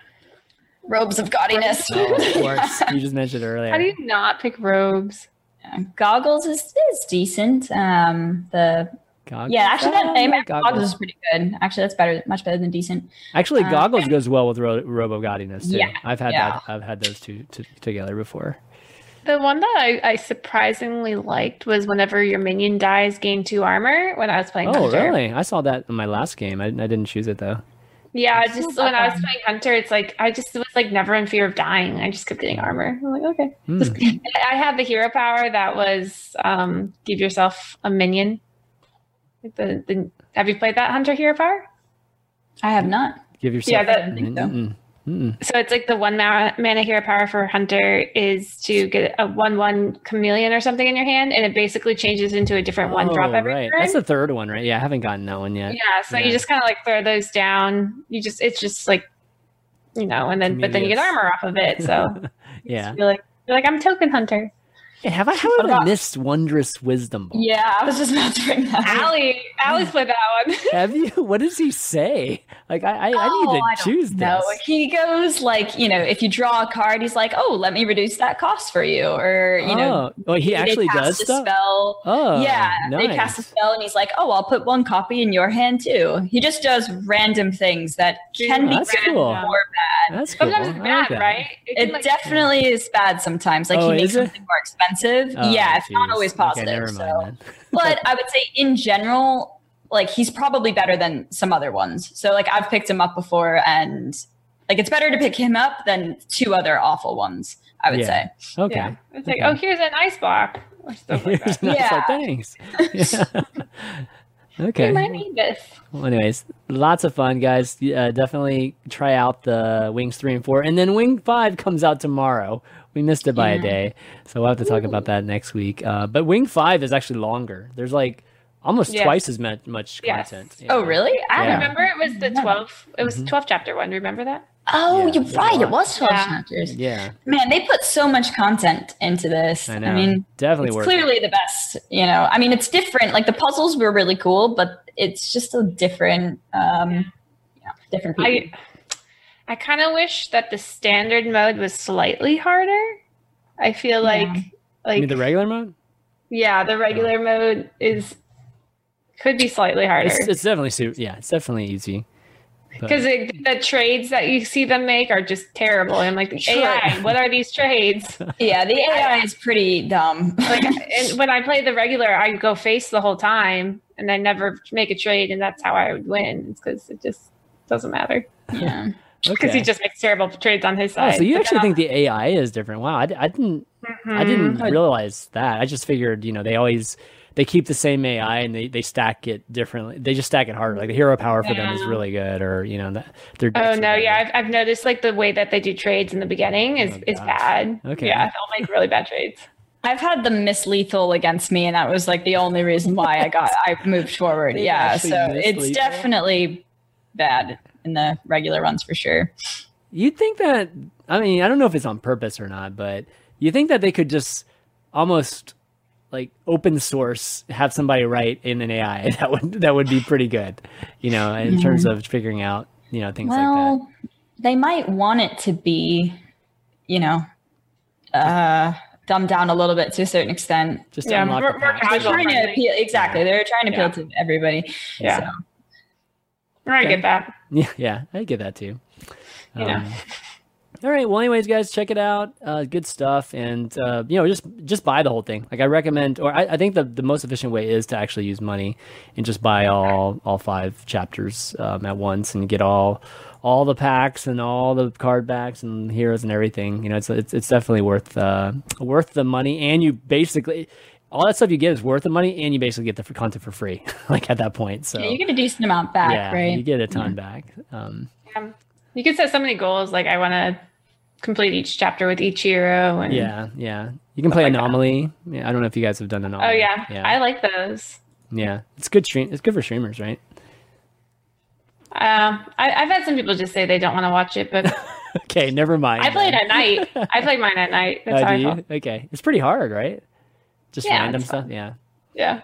Robes of Gaudiness. Oh, of course. You just mentioned it earlier. How do you not pick robes? Yeah, Goggles is, is decent. Um, the Goggles? yeah, actually, that Oh, name Goggles. Goggles is pretty good. Actually, that's better, much better than decent. Actually, Uh, Goggles goes well with Ro- Robo Gaudiness too. Yeah, I've had yeah. that. I've had those two t- together before. The one that I, I surprisingly liked was whenever your minion dies, gain two armor. When I was playing Oh, Hunter. really? I saw that in my last game. I, I didn't choose it though. Yeah, just not when I was bad. playing Hunter, it's like I just was like never in fear of dying. I just kept getting armor. I'm like, okay. Hmm. Just- I had the hero power that was um, give yourself a minion. Like the, the have you played that Hunter hero power? I have not. Give yourself. Yeah, that- I think so. Mm-mm. Mm-mm. So it's like the one mana, mana hero power for Hunter is to get a one one chameleon or something in your hand, and it basically changes into a different one drop Oh, every right. turn. That's the third one, right? Yeah, I haven't gotten that one yet. Yeah, so Yeah. you just kind of like throw those down. You just it's just like you know, and then but then you get Chameleons. armor off of it. So Yeah. you're like you're like I'm token hunter. Hey, have I, have I about- missed Wondrous Wisdom Ball? Yeah, I was just about to bring that up. Allie, Allie's played that one. Have you? What does he say? Like, I, I, I Oh, need I to don't choose know. this. He goes like, you know, if you draw a card, he's like, oh, let me reduce that cost for you. Or, you know, Oh, oh, he they actually cast does a stuff? spell. Oh, yeah, nice. they cast a spell and he's like, oh, I'll put one copy in your hand too. He just does random things that can be That's good cool. or bad. That's cool. Sometimes it's I bad, like that. right? can, It like- definitely is bad sometimes. Like Oh, he makes is it? something more expensive. Oh, yeah, it's not geez. always Okay, positive. never so. mind then. But I would say in general, like he's probably better than some other ones. So like I've picked him up before, and like it's better to pick him up than two other awful ones, I would Yeah. say. Okay. Yeah. It's like, Okay. oh, here's an ice block. Or stuff like Here's that. an ice Yeah. like, thanks. Yeah. Okay. You might need this. Well, anyways, lots of fun, guys. Uh, definitely try out the Wings three and four, and then Wing five comes out tomorrow. We missed it by a Yeah. day, so we'll have to talk about that next week. Uh, but Wing five is actually longer. There's like almost Yes. twice as much, much Yes. content. Oh, Yeah. really? I Yeah. Remember, it was the twelve. It was Mhm. twelve chapter one. Remember that? Oh, Yeah, you're there's a right. lot. It was twelve Yeah. chapters. Yeah, Man, they put so much content into this. I I, know. mean, Definitely it's worth clearly the best. You know, I mean, it's different. Like the puzzles were really cool, but it's just a different, um, yeah, different people. I I kind of wish that the standard mode was slightly harder. I feel like Yeah. it. like You mean the regular mode? yeah, the regular mode is could be slightly harder It's, it's definitely su- yeah, it's definitely easy. But- because the trades that you see them make are just terrible. And I'm like, Sure. A I, what are these trades? Yeah, the A I is pretty dumb. Like, and when I play the regular, I go face the whole time, and I never make a trade, and that's how I would win. It's because it just doesn't matter yeah. because okay. he just makes terrible trades on his Oh, side. so you But actually then think the A I is different? Wow, I, d- I didn't. I'll- I didn't Mhm. realize that. I just figured, you know, they always they keep the same A I and they, they stack it differently. They just stack it harder. Like the hero power for them is Yeah. really good, or you know, that they're. Oh no, yeah, I've I've noticed like the way that they do trades in the beginning is Oh, is gosh. bad. Okay. Yeah, they'll make really bad trades. I've had the Miss Lethal against me, and that was like the only reason why I got I moved forward. They Yeah, actually so Miss it's Lethal? definitely bad in the regular runs for sure. You'd think that. I mean, I don't know if it's on purpose or not, but you think that they could just almost like open source have somebody write in an A I that would that would be pretty good, you know, in terms of figuring out you know things like that. Well, they might want it to be, you know, uh, dumbed down a little bit to a certain extent. Just Yeah, unlock more- the more packs. They're casual. trying to friendly. appeal exactly. They're trying to Yeah. appeal to everybody. Yeah. So, I get that. Yeah, yeah, I get that too. Yeah. Um, all right. Well, anyways, guys, check it out. Uh, good stuff, and uh, you know, just just buy the whole thing. Like I recommend, or I, I think the, the most efficient way is to actually use money and just buy all all five chapters um, at once and get all all the packs and all the card backs and heroes and everything. You know, it's it's it's definitely worth uh, worth the money, and you basically. all that stuff you get is worth the money, and you basically get the content for free, like at that point. So yeah, you get a decent amount back, yeah, right? You get a ton yeah. back. Um, yeah. You can set so many goals, like I want to complete each chapter with each hero. And yeah, yeah. You can play like Anomaly. That. Yeah, I don't know if you guys have done Anomaly. Oh yeah, yeah. I like those. Yeah, it's good stream. It's good for streamers, right? Um, I, I've had some people just say they don't want to watch it, but okay, never mind. I played at night. I played mine at night. That's uh, how do I you? felt. Okay, it's pretty hard, right? Just yeah, random stuff. Yeah. Yeah.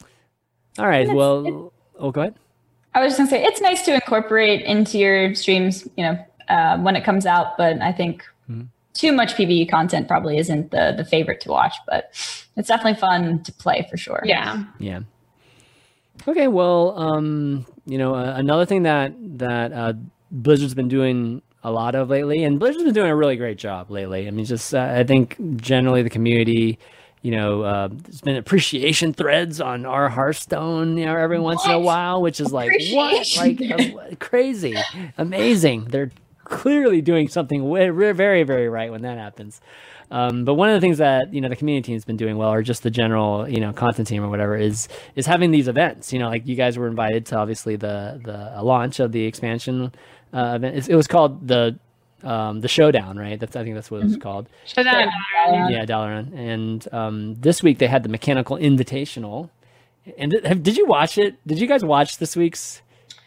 All right. Well, oh, go ahead. I was just gonna say it's nice to incorporate into your streams, you know, uh, when it comes out. But I think mm-hmm. too much PvE content probably isn't the the favorite to watch. But it's definitely fun to play for sure. Yeah. Yeah. Okay. Well, um, you know, uh, another thing that that uh, Blizzard's been doing a lot of lately, and Blizzard's been doing a really great job lately. I mean, just uh, I think generally the community. You know, uh, there's been appreciation threads on our Hearthstone, you know, every once what? in a while, which is like, what? Like, uh, crazy, amazing. They're clearly doing something very, very, very right when that happens. Um, but one of the things that, you know, the community team's been doing well, or just the general, you know, content team or whatever, is is having these events. You know, like you guys were invited to, obviously, the, the launch of the expansion uh, event. It's, it was called the... Um, the Showdown, right? That's I think that's what it's called. Showdown. Yeah, Dalaran. And um, this week they had the Mechanical Invitational. And th- did you watch it? Did you guys watch this week's?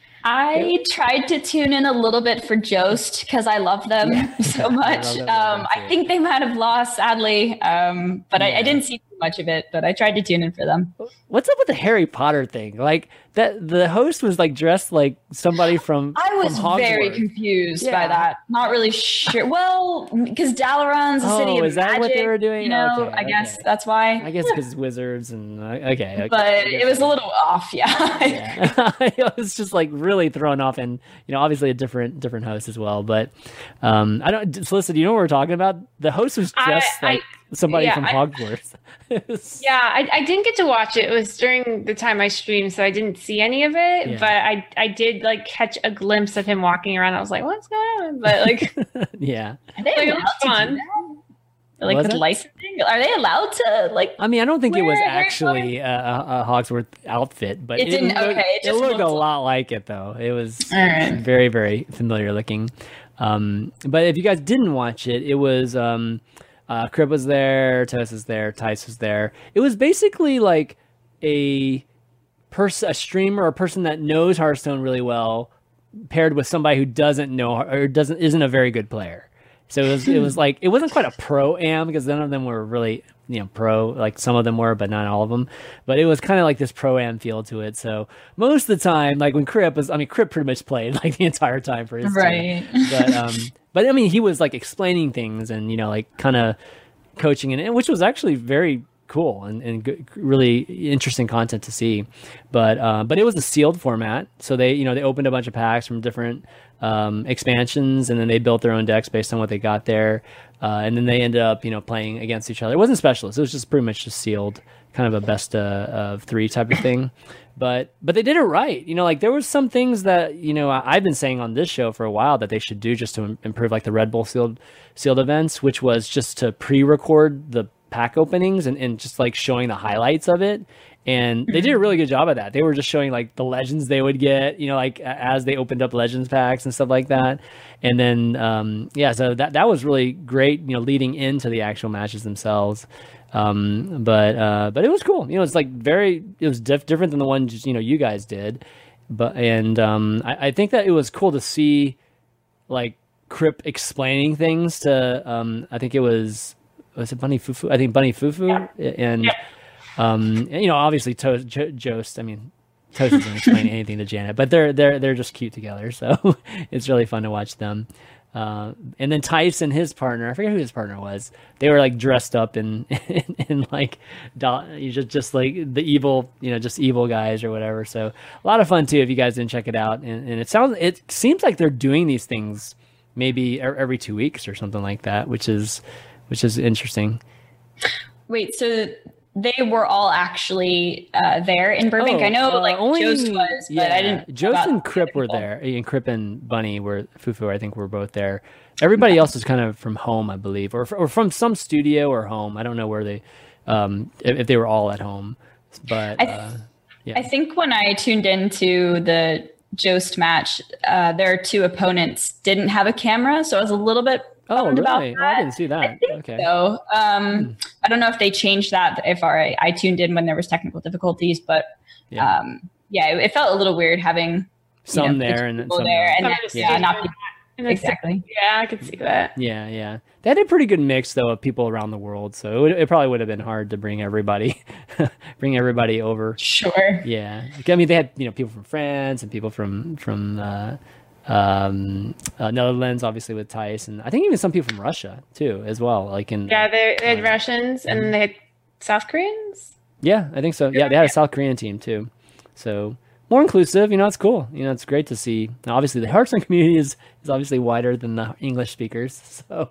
I tried to tune in a little bit for Jost because I love them yeah. so much. I, um, I think they might have lost, sadly, um, but yeah. I, I didn't see too much of it. But I tried to tune in for them. What's up with the Harry Potter thing? Like that, the host was like dressed like somebody from. I was from very confused yeah. by that. Not really sure. Well, because Dalaran's a oh, city of is that magic, what they were doing? You know, okay, I guess okay. that's why. I guess because wizards and uh, okay, okay. But it was a little off, yeah. yeah. It was just like really thrown off, and you know, obviously a different different host as well. But um, I don't. Celissa, do you know what we're talking about? The host was dressed I, like I, somebody yeah, from I, Hogwarts. yeah, I, I didn't get to watch it. It was during the time I streamed, so I didn't see any of it. Yeah. But I I did like catch a glimpse of him walking around. I was like, what's going on? But like, yeah, are they allowed to fun. Like with licensing, are they allowed to like? I mean, I don't think it was actually a, a Hogwarts outfit, but it, it didn't. Looked, okay, it, it just looked a like... lot like it, though. It was right. very, very familiar looking. Um, but if you guys didn't watch it, it was um, uh, Crib was there, Tess was there, Tice was there. It was basically like a person, a streamer, or a person that knows Hearthstone really well, paired with somebody who doesn't know or doesn't isn't a very good player. So it was, it was like, it wasn't quite a pro-am because none of them were really, you know, pro, like some of them were, but not all of them. But it was kind of like this pro-am feel to it. So most of the time, like when Crip was, I mean, Crip pretty much played like the entire time for his right. team. But, um, but I mean, he was like explaining things and, you know, like kind of coaching and which was actually very cool and, and good, really interesting content to see. But, uh, but it was a sealed format. So they, you know, they opened a bunch of packs from different um expansions, and then they built their own decks based on what they got there, uh and then they ended up, you know, playing against each other. It wasn't specialist, it was just pretty much just sealed, kind of a best uh, of three type of thing. but but they did it right. You know, like there was some things that, you know, I, I've been saying on this show for a while that they should do just to improve, like the Red Bull sealed sealed events, which was just to pre-record the pack openings and, and just like showing the highlights of it. And they did a really good job of that. They were just showing like the legends they would get, you know, like as they opened up legends packs and stuff like that. And then, um, yeah, so that, that was really great, you know, leading into the actual matches themselves. Um, but, uh, but it was cool. You know, it's like very, it was diff- different than the one just, you know, you guys did. But, and, um, I, I think that it was cool to see like Crip explaining things to, um, I think it was, was it Bunny Fufu? I think Bunny Fufu yeah. and, yeah. Um, and, you know, obviously to- jo- Jost, I mean, Toast doesn't explain anything to Janet, but they're, they're, they're just cute together. So it's really fun to watch them. Uh, and then Tice and his partner, I forget who his partner was. They were like dressed up in, in, in like, do- just, just like the evil, you know, just evil guys or whatever. So a lot of fun too, if you guys didn't check it out. And, and it sounds, it seems like they're doing these things maybe every two weeks or something like that, which is, which is interesting. Wait, so they were all actually uh, there in Burbank. Oh, I know, uh, like only, Jost was, but yeah, I didn't. Jost and Crip were there, and Crip and Bunny were. Fufu, I think, were both there. Everybody yeah. else is kind of from home, I believe, or or from some studio or home. I don't know where they um, if, if they were all at home. But I, th- uh, yeah. I think when I tuned into the Joust match, uh, their two opponents didn't have a camera, so I was a little bit oh really? about Oh, I didn't see that. I think okay. So um, Hmm. I don't know if they changed that. If I, I tuned in when there was technical difficulties, but Yeah. um, yeah, it, it felt a little weird having some you know, there the and then people some there, not. and then, Some yeah, just not stayed people. And it's- Exactly. Yeah, I could see that. Yeah, yeah. They had a pretty good mix though of people around the world, so it, would, it probably would have been hard to bring everybody, bring everybody over. Sure. Yeah, I mean they had you know people from France and people from from uh, um, uh, Netherlands, obviously with Tice, and I think even some people from Russia too as well. Like in Yeah, they, they had Um, Russians and they had South Koreans. yeah, I think so. Yeah, they had a South Korean team too, so more inclusive. You know, it's cool. You know, it's great to see. Now, obviously, the Hearthstone community is is obviously wider than the English speakers, so.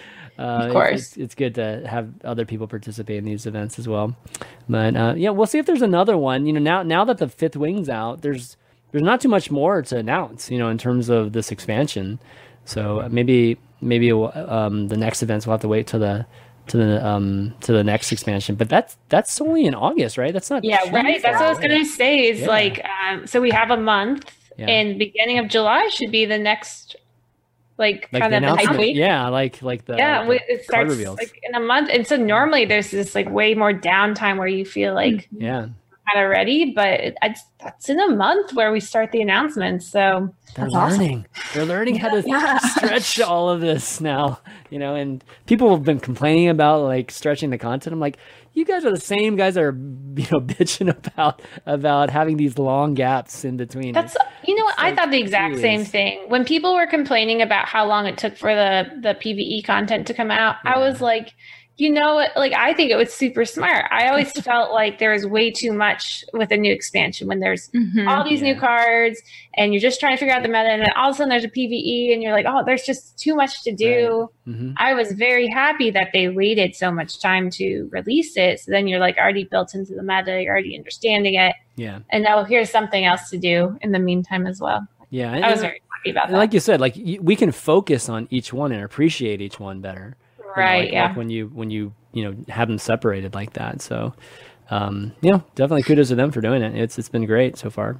Uh, Of course. it's, it's, it's good to have other people participate in these events as well. But uh, yeah, we'll see if there's another one. You know, now now that the fifth wing's out, there's there's not too much more to announce. You know, in terms of this expansion. So maybe maybe um, the next events we'll have to wait till the to the um to the next expansion. But that's that's only in August, right? That's not Yeah, too right. That's far what I was away. gonna say. Is Yeah. like, um, so we have a month, Yeah. and beginning of July should be the next, like, Like kind the of announcement, week? yeah, like like the yeah. the we- It card starts reveals. like in a month, and so normally there's this like way more downtime where you feel like yeah. kind of ready, but it, it's, that's in a month where we start the announcements. So They're That's awesome. learning. They're learning how to Yeah. stretch all of this now, you know, and people have been complaining about like stretching the content. I'm like, you guys are the same guys that are, you know, bitching about about having these long gaps in between. that's you know what I So thought the exact serious. same thing when people were complaining about how long it took for the the P V E content to come out. I Yeah. was like, you know what? Like, I think it was super smart. I always felt like there was way too much with a new expansion when there's Mhm. all these Yeah. new cards and you're just trying to figure out the meta, and then all of a sudden there's a P V E and you're like, oh, there's just too much to do. hmm I was very happy that they waited so much time to release it. So then you're like already built into the meta, you're already understanding it. Yeah. And now here's something else to do in the meantime as well. Yeah. I was And- very happy about and that. like you said, like y- we can focus on each one and appreciate each one better. You know, right. like, yeah. like when you when you you know have them separated like that. So, um, you know, definitely kudos to them for doing it. It's it's been great so far.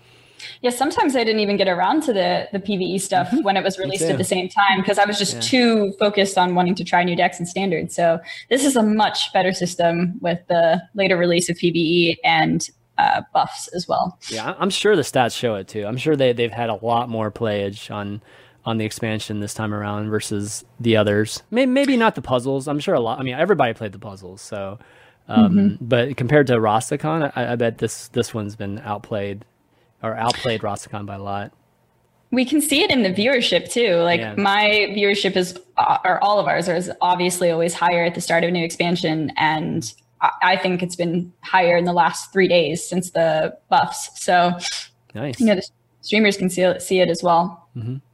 Yeah, sometimes I didn't even get around to the the P V E stuff when it was released too. at the same time because I was just Yeah. too focused on wanting to try new decks and standards. So this is a much better system with the later release of P V E and uh, buffs as well. Yeah, I- I'm sure the stats show it too. I'm sure they they've had a lot more playage on on the expansion this time around versus the others. Maybe maybe not the puzzles. I'm sure a lot. I mean, everybody played the puzzles, so. Um, But compared to Rastakhan, I, I bet this this one's been outplayed or outplayed Rastakhan by a lot. We can see it in the viewership too. Like Yeah. my viewership is, uh, or all of ours, is obviously always higher at the start of a new expansion, and I, I think it's been higher in the last three days since the buffs. So Nice. you know the streamers can see it, see it as well.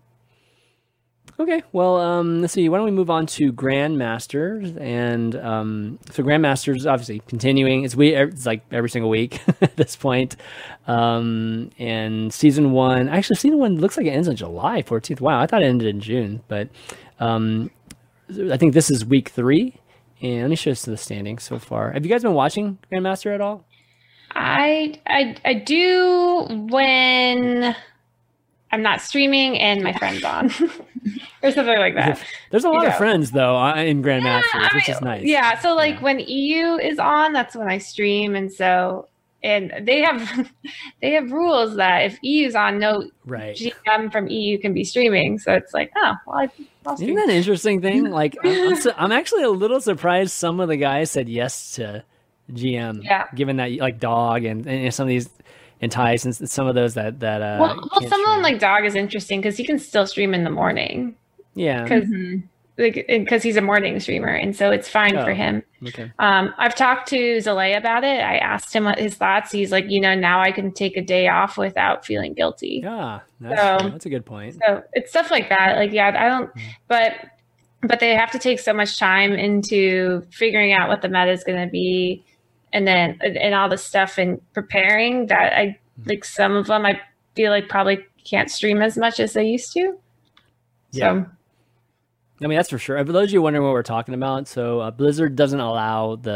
Okay, well, um, let's see. Why don't we move on to Grandmasters? And um, so Grandmasters, obviously, continuing. It's we. It's like every single week at this point. Um, and season one, actually, season one looks like it ends on July fourteenth. Wow, I thought it ended in June, but um, I think this is week three. And let me show you the standings so far. Have you guys been watching Grandmaster at all? I I I do when I'm not streaming and my friend's on or something like that. There's a lot Yeah. of friends though uh, in Grandmasters, which is nice. Yeah, so like Yeah. when E U is on, that's when I stream, and so and they have they have rules that if E U's on, no Right. G M from E U can be streaming. So it's like, oh, well, I, I'll stream. Isn't that an interesting thing? Like, I'm, I'm, su- I'm actually a little surprised some of the guys said yes to G M, Yeah. given that like Dog and, and some of these Entice and s- some of those that that uh. well, well, can't some of them stream. like Dog is interesting because he can still stream in the morning yeah. because Mhm. like because he's a morning streamer, and so it's fine Oh. for him. Okay. Um, I've talked to Zalea about it. I asked him what his thoughts. He's like, you know, now I can take a day off without feeling guilty. Yeah, that's, So- true. That's a good point. So it's stuff like that. Like, yeah, I don't, but, but they have to take so much time into figuring out what the meta is going to be, and then and all this stuff and preparing that I like some of them I feel like probably can't stream as much as they used to. Yeah. So I mean, that's for sure. For those of you wondering what we're talking about, so uh, Blizzard doesn't allow the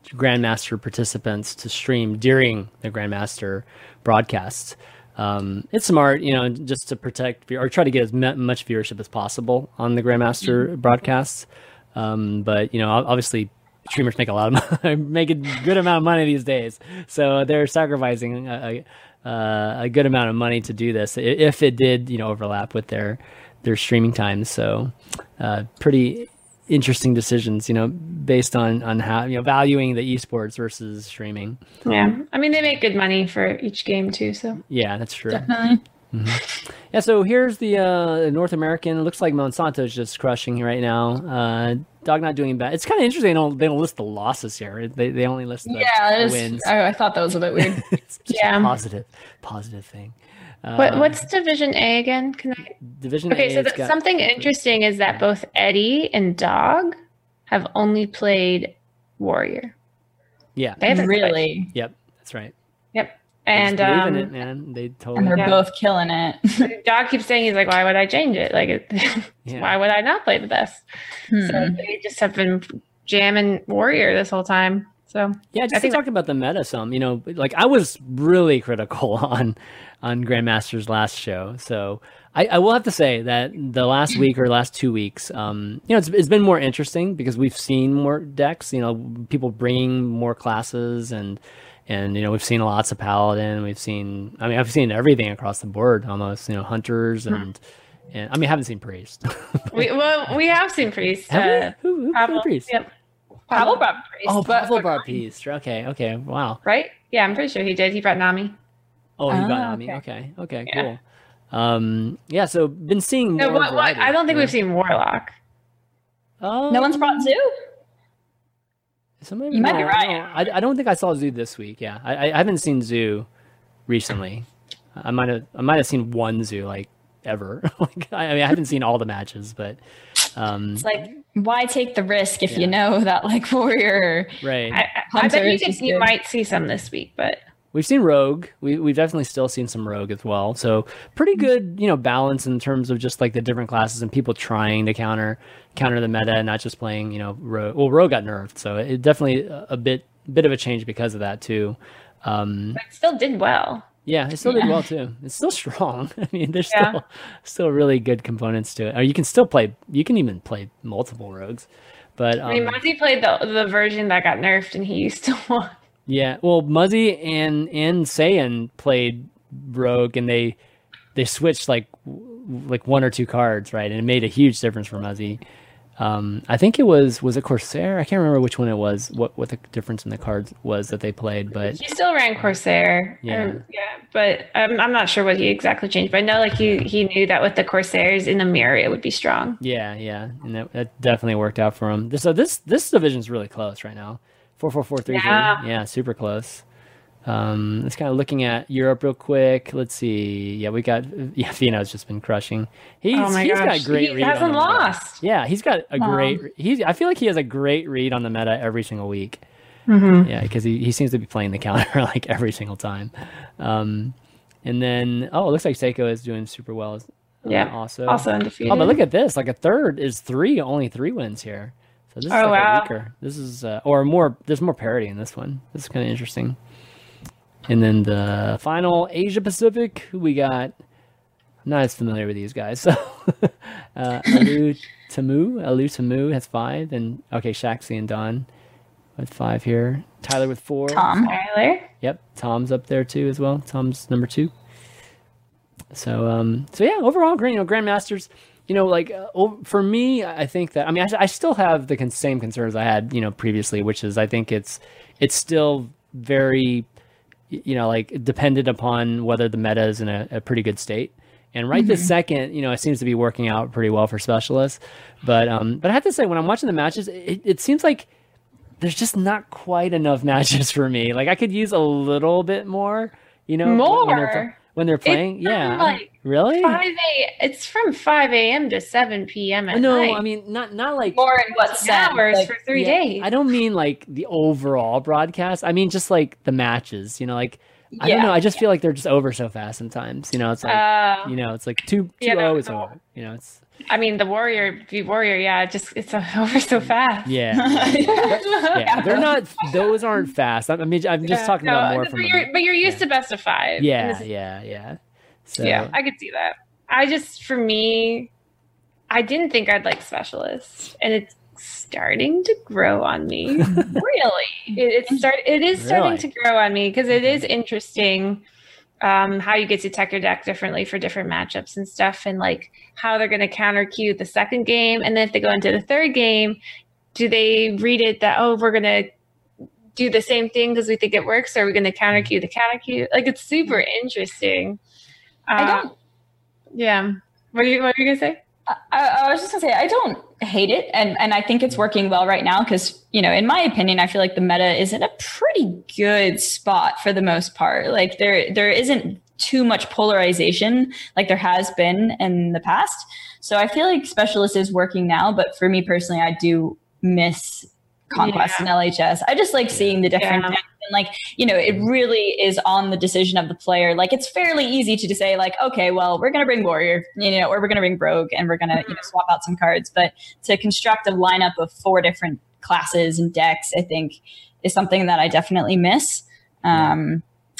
Grandmaster participants to stream during the Grandmaster broadcasts. Um, it's smart, you know, just to protect or try to get as much viewership as possible on the Grandmaster mm-hmm. broadcasts. Um, but you know, obviously, streamers make a lot of money, make a good amount of money these days, so they're sacrificing a, a, a good amount of money to do this if it did, you know, overlap with their their streaming times. So, uh, pretty interesting decisions, you know, based on on how, you know, valuing the esports versus streaming. Yeah, I mean, they make good money for each game too. So yeah, that's true. Definitely. Mm-hmm. Yeah, so here's the uh, North American. It looks like Monsanto's just crushing right now. Uh, Dog not doing bad. It's kind of interesting. They don't they don't list the losses here. They they only list the, yeah, the is, wins. I, I thought that was a bit weird. It's just yeah, a positive positive thing. Uh, what what's Division A again? Can I? Division okay, A. so the, got, something interesting is that both Eddie and Dog have only played Warrior. Yeah, they haven't really. Played. Yep, that's right. Yep. And um, it, man. They totally and they're yeah. both killing it. Dog keeps saying, he's like, why would I change it? Like, it, yeah. why would I not play the best? Hmm. So they just have been jamming Warrior this whole time. So yeah, just I think to talk about the meta some, you know, like I was really critical on on Grandmaster's last show. So I, I will have to say that the last week or last two weeks, um, you know, it's, it's been more interesting because we've seen more decks, you know, people bringing more classes and And, you know, we've seen lots of Paladin. We've seen, I mean, I've seen everything across the board almost, you know, Hunters and, hmm. and I mean, I haven't seen Priest. we, well, we have seen Priest. Have uh, we? Who, who Pavel, Priest? Yep. Pavel brought Priest. Oh, Pavel brought Priest. Okay, okay, wow. Right? Yeah, I'm pretty sure he did. He brought Nami. Oh, he oh, brought Nami. okay. Okay, okay, Yeah. cool. Um, yeah, so been seeing more No, what, what, variety, I don't think yeah. we've seen Warlock. Um, No one's brought Zoo? Somebody, You might be no, right. no, I, I don't think I saw Zoo this week. Yeah, I, I haven't seen Zoo recently. I might have I might have seen one Zoo like ever. like I, I mean, I haven't seen all the matches, but um, It's like, why take the risk if Yeah. you know that like Warrior? right. I, I, I Hunter bet you, is could, just you good. might see some this week, but We've seen Rogue. We we've definitely still seen some Rogue as well. So pretty good, you know, balance in terms of just like the different classes and people trying to counter counter the meta and not just playing, you know, Rogue. Well, Rogue got nerfed, so it definitely a bit bit of a change because of that too. Um, but it still did well. yeah, it still did Yeah. well too. It's still strong. I mean, there's Yeah. still still really good components to it. Or you can still play. You can even play multiple Rogues. But um, I mean, Muzzy played the the version that got nerfed, and he used to won. yeah, well, Muzzy and and Saiyan played Rogue, and they they switched like w- like one or two cards, right? And it made a huge difference for Muzzy. Um, I think it was was it Corsair? I can't remember which one it was. What what the difference in the cards was that they played, but He still ran Corsair. Yeah. Um, yeah. But I'm I'm not sure what he exactly changed. But I know like he he knew that with the Corsairs in the mirror it would be strong. yeah, yeah, and that, that definitely worked out for him. This, so this this division's really close right now. Four four four three Yeah. three. Yeah, super close. Um, let's kind of looking at Europe real quick. Let's see. Yeah, we got yeah. Fino's just been crushing. He's Oh my he's gosh. got great. He read on hasn't the meta. lost. Yeah, he's got a Wow. great. He's. I feel like he has a great read on the meta every single week. Mm-hmm. Yeah, because he, he seems to be playing the counter like every single time. Um, and then oh, it looks like Seiko is doing super well. Uh, Yeah. Also. Also undefeated. Oh, but look at this! Like a third is three, only three wins here. So this is Oh, like wow. a weaker. This is uh, or more. There's more parity in this one. This is kind of interesting. And then the final Asia Pacific, who we got. I'm not as familiar with these guys. So uh, Alu Tamu, Alu Tamu has five, and okay, Shaxi and Don with five here. Tyler with four. Tom. Tyler. Yep, Tom's up there too as well. Tom's number two. So, um, so yeah, overall, you know, Grandmasters, you know, like uh, o- for me, I think that I mean, I, I still have the con- same concerns I had, you know, previously, which is I think it's it's still very, y- you know, like dependent upon whether the meta is in a, a pretty good state. And right this second, you know, it seems to be working out pretty well for specialists. But um, but I have to say, when I'm watching the matches, it, it seems like there's just not quite enough matches for me. Like I could use a little bit more, you know, More? when they're, when they're playing. It's Yeah, like really? five a. It's from five a.m. to seven p.m. at no, night. I mean not not like More in what sense? hours Like, for three yeah, days. I don't mean like the overall broadcast. I mean just like the matches. You know, like I don't Yeah, know. I just feel like they're just over so fast sometimes. You know, it's like Uh, you know, it's like two two yeah, oh no, is no. over. You know, it's I mean, the warrior, the warrior, yeah, it just it's over so fast. Yeah, yeah, they're not; those aren't fast. I mean, I'm just yeah, talking no, about more but from. You're, but you're used yeah. to best of five. Yeah, yeah, yeah. So, yeah, I could see that. I just, for me, I didn't think I'd like Specialist, and it's starting to grow on me. Really, it, it's start. It is starting really? to grow on me because it is interesting. Um, how you get to tech your deck differently for different matchups and stuff, and like how they're going to counter queue the second game, and then if they go into the third game, do they read it that, oh, we're going to do the same thing because we think it works, or are we going to counter queue the counter queue? Like, it's super interesting. Uh, I don't. Yeah. What are you What are you gonna say? I, I was just gonna say I don't hate it, and and I think it's working well right now because, you know, in my opinion, I feel like the meta is in a pretty good spot for the most part. Like there there isn't too much polarization like there has been in the past. So I feel like Specialist is working now, but for me personally, I do miss Conquest yeah. and L H S. I just like seeing the different yeah. and like, you know, it really is on the decision of the player. Like it's fairly easy to just say like, okay, well, we're going to bring Warrior, you know, or we're going to bring Rogue and we're going to, you know, swap out some cards. But to construct a lineup of four different classes and decks, I think is something that I definitely miss. Um,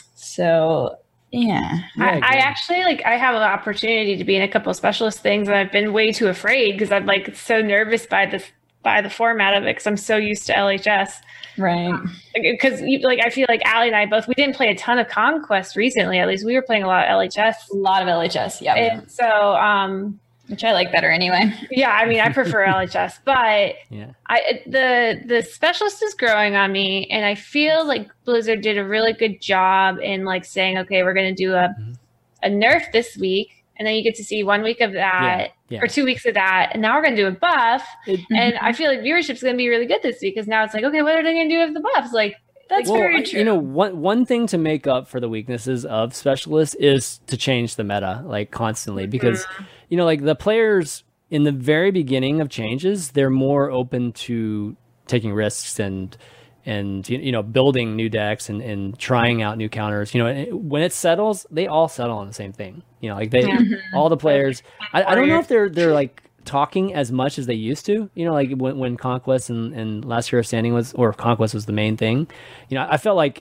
so yeah. I, I actually like, I have an opportunity to be in a couple of Specialist things and I've been way too afraid because I'm like so nervous by this by the format of it because I'm so used to L H S. Right. Because um, like I feel like Allie and I both, we didn't play a ton of Conquest recently. At least we were playing a lot of L H S. A lot of L H S, yeah. And so, um, which I like better anyway. Yeah, I mean, I prefer L H S, but yeah. I the the Specialist is growing on me, and I feel like Blizzard did a really good job in like saying, okay, we're going to do a mm-hmm. a nerf this week. And then you get to see one week of that yeah, yeah. or two weeks of that. And now we're going to do a buff. Mm-hmm. And I feel like viewership's going to be really good this week because now it's like, okay, what are they going to do with the buffs? Like, that's well, very true. You know, one, one thing to make up for the weaknesses of Specialists is to change the meta, like, constantly. Mm-hmm. Because, you know, like, the players in the very beginning of changes, they're more open to taking risks and... and, you know, building new decks and, and trying out new counters. You know, when it settles, they all settle on the same thing. You know, like they, mm-hmm. all the players, I, I don't know if they're, they're like talking as much as they used to, you know, like when, when Conquest and, and Last Hero Standing was, or Conquest was the main thing. You know, I felt like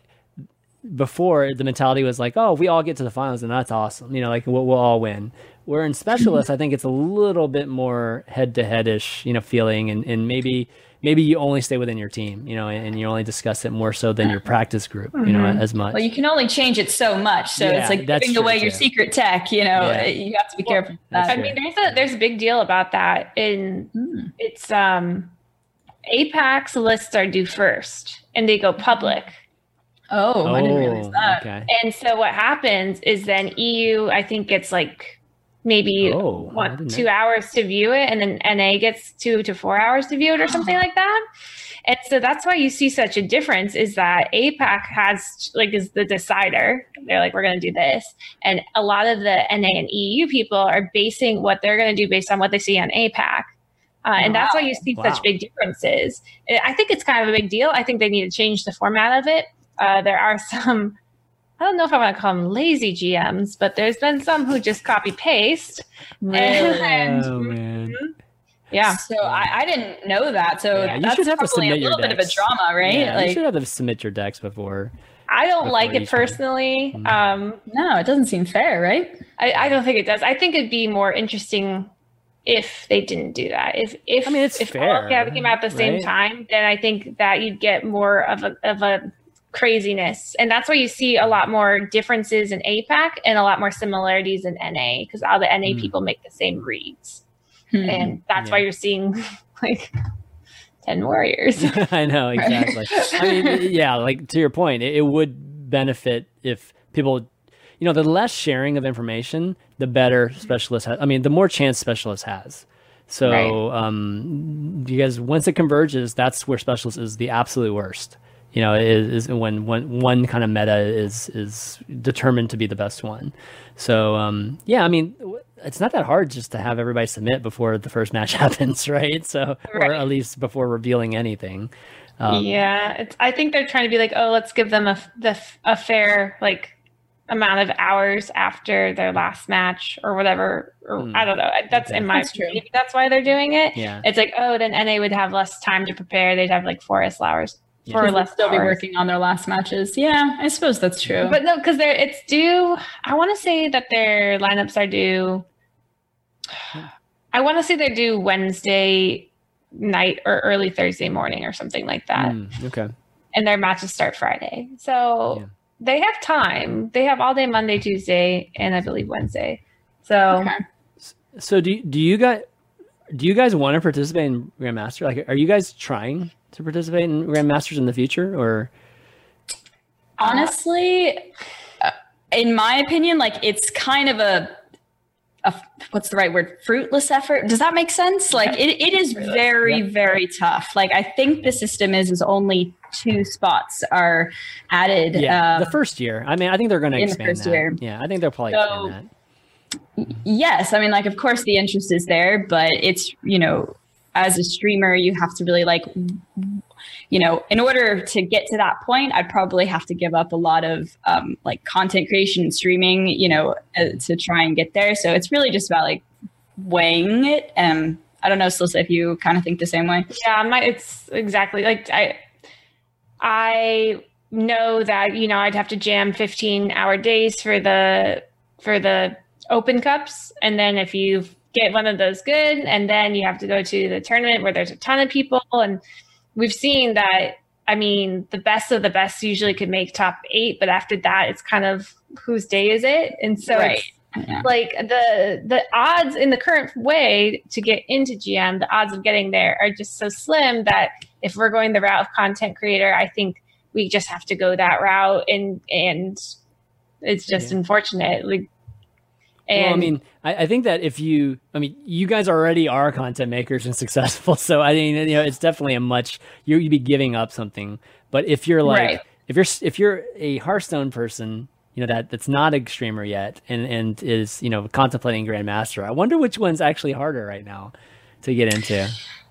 before the mentality was like, oh, we all get to the finals and that's awesome. You know, like we'll, we'll all win. Where in Specialists, I think it's a little bit more head to head-ish, you know, feeling and, and maybe, maybe you only stay within your team, you know, and you only discuss it more so than your practice group, you know, mm-hmm. as much. Well, you can only change it so much. So yeah, it's like giving away your secret tech, you know, yeah. you have to be well, careful. I mean, there's a, there's a big deal about that. In mm. It's um, APAC's lists are due first and they go public. Oh, oh I didn't realize that. Okay. And so what happens is then E U, I think, gets like maybe oh, what, two know. hours to view it, and then N A gets two to four hours to view it or something like that. And so that's why you see such a difference is that APAC has like is the decider. They're like, we're going to do this. And a lot of the N A and E U people are basing what they're going to do based on what they see on APAC. Uh, and wow. that's why you see wow. such big differences. I think it's kind of a big deal. I think they need to change the format of it. Uh, there are some, I don't know if I want to call them lazy G Ms, but there's been some who just copy paste. Really? And, oh, man. Yeah. So I, I didn't know that. So yeah, that's you should have to submit a little bit of a drama, right? Yeah, like, you should have to submit your decks before. I don't like it personally. Mm-hmm. Um, no, it doesn't seem fair, right? I, I don't think it does. I think it'd be more interesting if they didn't do that. If if I mean, it's if fair, all of came out at the same right? time, then I think that you'd get more of a of a craziness. And that's why you see a lot more differences in APAC and a lot more similarities in N A because all the N A mm. people make the same reads. Hmm. And that's yeah. why you're seeing like ten warriors. I know, exactly. I mean, yeah, like to your point, it, it would benefit if people, you know, the less sharing of information, the better Specialist has. I mean, the more chance Specialist has. So, right. um, because once it converges, that's where Specialist is the absolute worst. You know, is, is when one one kind of meta is is determined to be the best one. So um, yeah, I mean, it's not that hard just to have everybody submit before the first match happens, right? So right. or at least before revealing anything. Um, yeah, it's, I think they're trying to be like, oh, let's give them a the a fair like amount of hours after their last match or whatever. Or mm. I don't know. That's okay. in my that's opinion. That's why they're doing it. Yeah. It's like, oh, then N A would have less time to prepare. They'd have like four less hours. Yeah. For less still hours. Be working on their last matches. Yeah, I suppose that's true. But no, because they're it's due. I want to say that their lineups are due. I want to say they're due Wednesday night or early Thursday morning or something like that. Mm, okay. And their matches start Friday. So yeah. they have time. They have all day Monday, Tuesday, and I believe Wednesday. So okay. So do do you guys do you guys want to participate in Grandmaster? Like, are you guys trying to participate in Grandmasters in the future, or? Honestly, uh, in my opinion, like it's kind of a, a what's the right word? Fruitless effort. Does that make sense? Like it, it is very, yep. very tough. Like I think the system is is only two spots are added. Yeah, um, the first year. I mean, I think they're going to expand that. Year. Yeah, I think they'll probably so, expand that. Yes, I mean, like of course the interest is there, but it's you know. As a streamer, you have to really like, you know, in order to get to that point, I'd probably have to give up a lot of um, like content creation and streaming, you know, uh, to try and get there. So it's really just about like weighing it. And I don't know, Celissa, if you kind of think the same way. Yeah, my, it's exactly like I, I know that, you know, I'd have to jam fifteen hour days for the, for the open cups. And then if you've, get one of those good, and then you have to go to the tournament where there's a ton of people. And we've seen that, I mean, the best of the best usually could make top eight, but after that, it's kind of whose day is it? And so right. it's yeah. like the the odds in the current way to get into G M, the odds of getting there are just so slim that if we're going the route of content creator, I think we just have to go that route, and and it's just yeah. unfortunate. Like, And, well, I mean, I, I think that if you, I mean, you guys already are content makers and successful. So I mean, you know, it's definitely a much, you, you'd be giving up something. But if you're like, right. if you're, if you're a Hearthstone person, you know, that that's not a streamer yet and, and is, you know, contemplating Grandmaster, I wonder which one's actually harder right now to get into.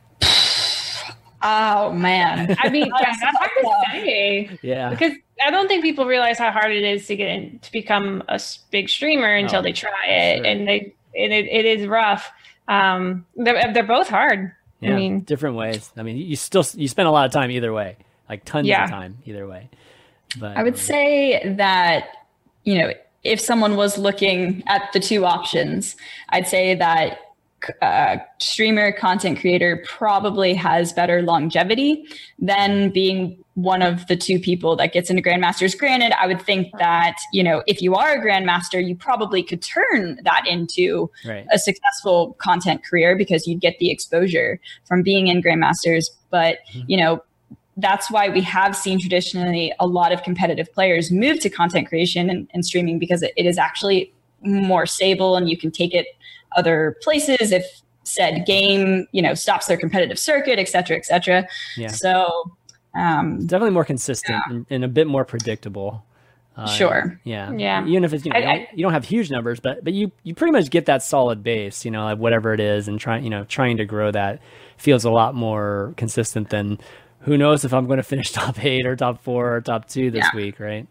Oh man. I mean, that's hard to say. Yeah. Because I don't think people realize how hard it is to get in, to become a big streamer until oh, they try it, sure. and they and it, it is rough. Um, they're, they're both hard. Yeah, I mean, different ways. I mean, you still you spend a lot of time either way, like tons yeah. of time either way. But I would um, say that you know if someone was looking at the two options, I'd say that. Uh, streamer content creator probably has better longevity than being one of the two people that gets into Grandmasters. Granted, I would think that, you know, if you are a Grandmaster, you probably could turn that into right. a successful content career because you'd get the exposure from being in Grandmasters. But, mm-hmm. you know, that's why we have seen traditionally a lot of competitive players move to content creation and, and streaming because it, it is actually more stable and you can take it other places if said game, you know, stops their competitive circuit, et cetera, et cetera. Yeah. So um, definitely more consistent yeah. and, and a bit more predictable. Uh, sure. Yeah. Yeah. Even if it's, you know, I, I, you don't have huge numbers, but, but you, you pretty much get that solid base, you know, like whatever it is, and trying, you know, trying to grow that feels a lot more consistent than who knows if I'm going to finish top eight or top four or top two this yeah. week. Right.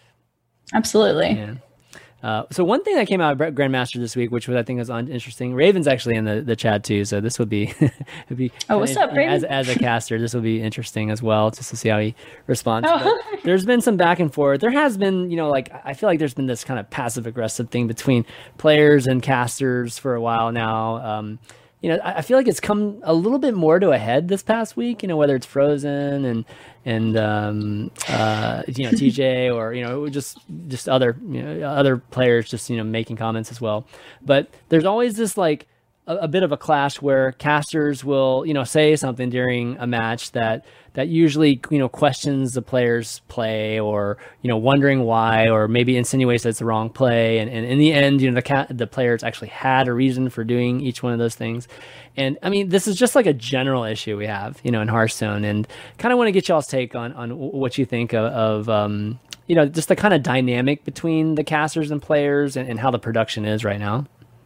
Absolutely. Yeah. Uh, so one thing that came out of Grandmaster this week, which was, I think was interesting, Raven's actually in the, the chat too. So this would be, would be oh, what's up, Raven? As, as a caster, this will be interesting as well, just to see how he responds. Oh. There's been some back and forth. There has been, you know, like, I feel like there's been this kind of passive aggressive thing between players and casters for a while now. Um, you know, I feel like it's come a little bit more to a head this past week, you know, whether it's Frozen and, and, um, uh, you know, T J or, you know, just, just other, you know, other players just, you know, making comments as well. But there's always this, like, a, a bit of a clash where casters will, you know, say something during a match that, that usually, you know, questions the player's play or, you know, wondering why, or maybe insinuates that it's the wrong play. And, and in the end, you know, the cat, the players actually had a reason for doing each one of those things. And I mean, this is just like a general issue we have, you know, in Hearthstone, and kind of want to get y'all's take on, on what you think of, of um, you know, just the kind of dynamic between the casters and players and, and how the production is right now.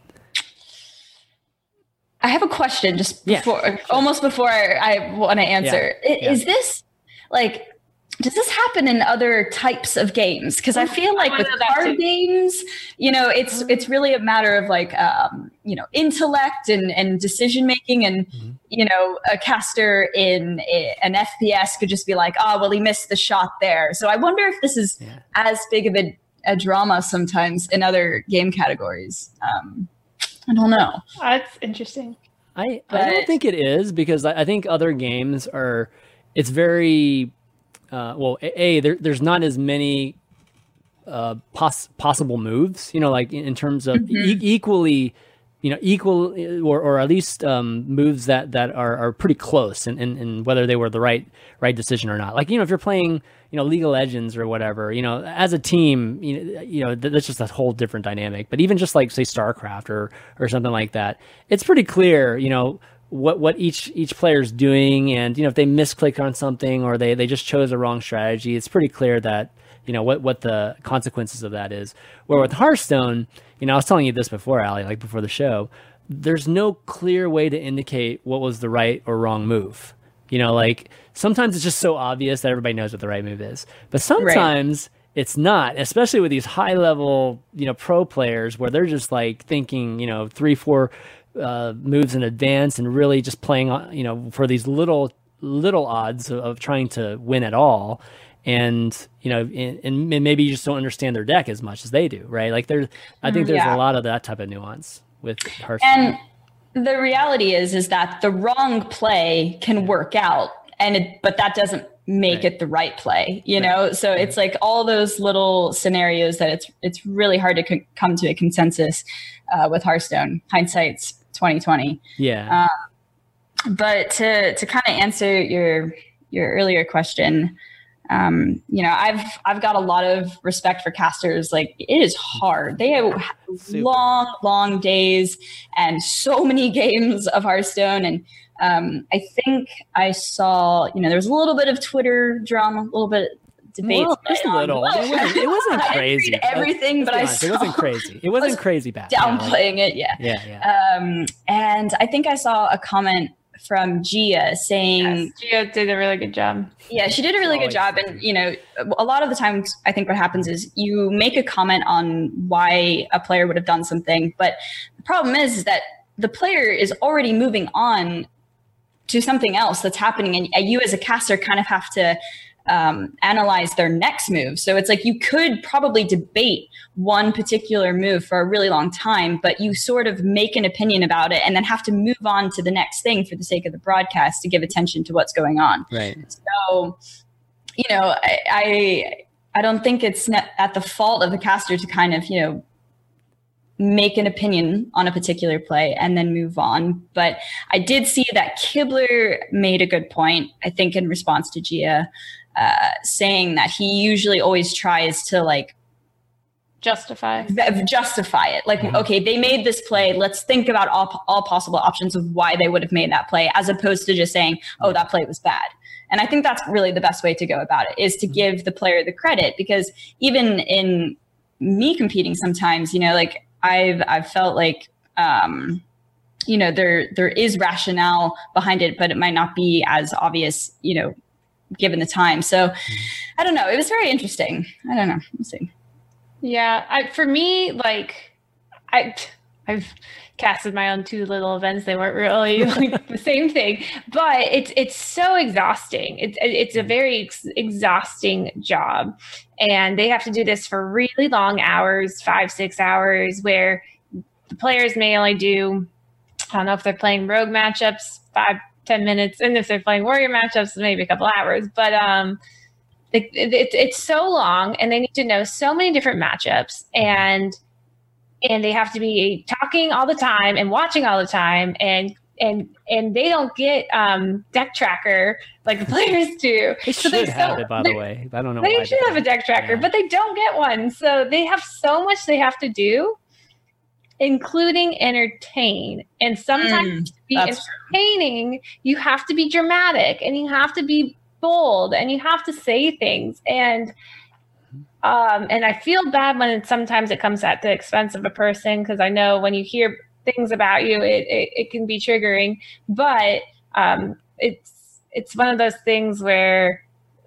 I have a question just before, yeah, sure. almost before I, I want to answer. Yeah. Is, yeah. is this like, does this happen in other types of games? Because I feel like with card games, you know, it's it's really a matter of like, um, you know, intellect and, and decision making. And, mm-hmm. you know, a caster in a, an F P S could just be like, oh, well, he missed the shot there. So I wonder if this is yeah. as big of a, a drama sometimes in other game categories. Um, I don't know. That's interesting. I, but, I don't think it is, because I, I think other games are, it's very... Uh, well, a, there, there's not as many uh, poss- possible moves, you know, like in, in terms of mm-hmm. e- equally, you know, equal or, or at least um, moves that, that are, are pretty close, and, and, and whether they were the right right decision or not. Like, you know, if you're playing, you know, League of Legends or whatever, you know, as a team, you know, you know th- that's just a whole different dynamic. But even just like, say, StarCraft or or something like that, it's pretty clear, you know, what what each each player's doing, and you know if they misclick on something or they they just chose a wrong strategy, it's pretty clear that you know what what the consequences of that is. Where with Hearthstone, you know I was telling you this before, Ali, like before the show, there's no clear way to indicate what was the right or wrong move. You know, like sometimes it's just so obvious that everybody knows what the right move is, but sometimes right. it's not, especially with these high level you know pro players where they're just like thinking you know three four Uh, moves in advance and really just playing, you know, for these little little odds of, of trying to win at all, and you know, and, and maybe you just don't understand their deck as much as they do, right? Like there's, I think there's yeah. a lot of that type of nuance with Hearthstone. And the reality is, is that the wrong play can work out, and it, but that doesn't make right. it the right play, you right. know. So right. it's like all those little scenarios that it's it's really hard to co- come to a consensus uh, with Hearthstone. Hindsight's twenty twenty. Yeah. Um, but to to kind of answer your your earlier question, um, you know, I've I've got a lot of respect for casters. Like it is hard. They have Super. long, long days and so many games of Hearthstone. And um, I think I saw, you know, there was a little bit of Twitter drama, a little bit debate. Well, just a little. It wasn't, it wasn't crazy. I everything, but I saw, it wasn't crazy. It wasn't crazy bad. Downplaying yeah, like, it, yeah. Yeah, yeah. Um, and I think I saw a comment from Gia saying, yes, Gia did a really good job. Yeah, she did a really good job. And, you know, a lot of the times I think what happens is you make a comment on why a player would have done something. But the problem is, is that the player is already moving on to something else that's happening. And you as a caster kind of have to um, analyze their next move. So it's like you could probably debate one particular move for a really long time, but you sort of make an opinion about it and then have to move on to the next thing for the sake of the broadcast to give attention to what's going on. Right. So, you know, I, I, I don't think it's at the fault of the caster to kind of, you know, make an opinion on a particular play and then move on. But I did see that Kibler made a good point, I think, in response to Gia, uh, saying that he usually always tries to like justify justify it. Like, mm-hmm. okay, they made this play. Let's think about all, all possible options of why they would have made that play, as opposed to just saying, oh, that play was bad. And I think that's really the best way to go about it, is to give the player the credit, because even in me competing sometimes, you know, like I've, I've felt like, um, you know, there, there is rationale behind it, but it might not be as obvious, you know, given the time. So I don't know. It was very interesting. I don't know. We'll see. Yeah. I, for me, like I, I've casted my own two little events. They weren't really like the same thing, but it's, it's so exhausting. It's, it's a very ex- exhausting job, and they have to do this for really long hours, five, six hours, where the players may only do, I don't know if they're playing rogue matchups, five, ten minutes. And if they're playing warrior matchups, maybe a couple hours, but, um, it, it, it's so long, and they need to know so many different matchups, and, and they have to be talking all the time and watching all the time. And, and, and they don't get, um, deck tracker like the players do. They so should have it, by the way. I don't know. They why should they have a deck tracker, yeah. but they don't get one. So they have so much they have to do, including entertain. And sometimes mm, to be entertaining, true. You have to be dramatic, and you have to be bold, and you have to say things. And um, and I feel bad when it, sometimes it comes at the expense of a person, because I know when you hear things about you, it, it, it can be triggering. But um, it's it's one of those things where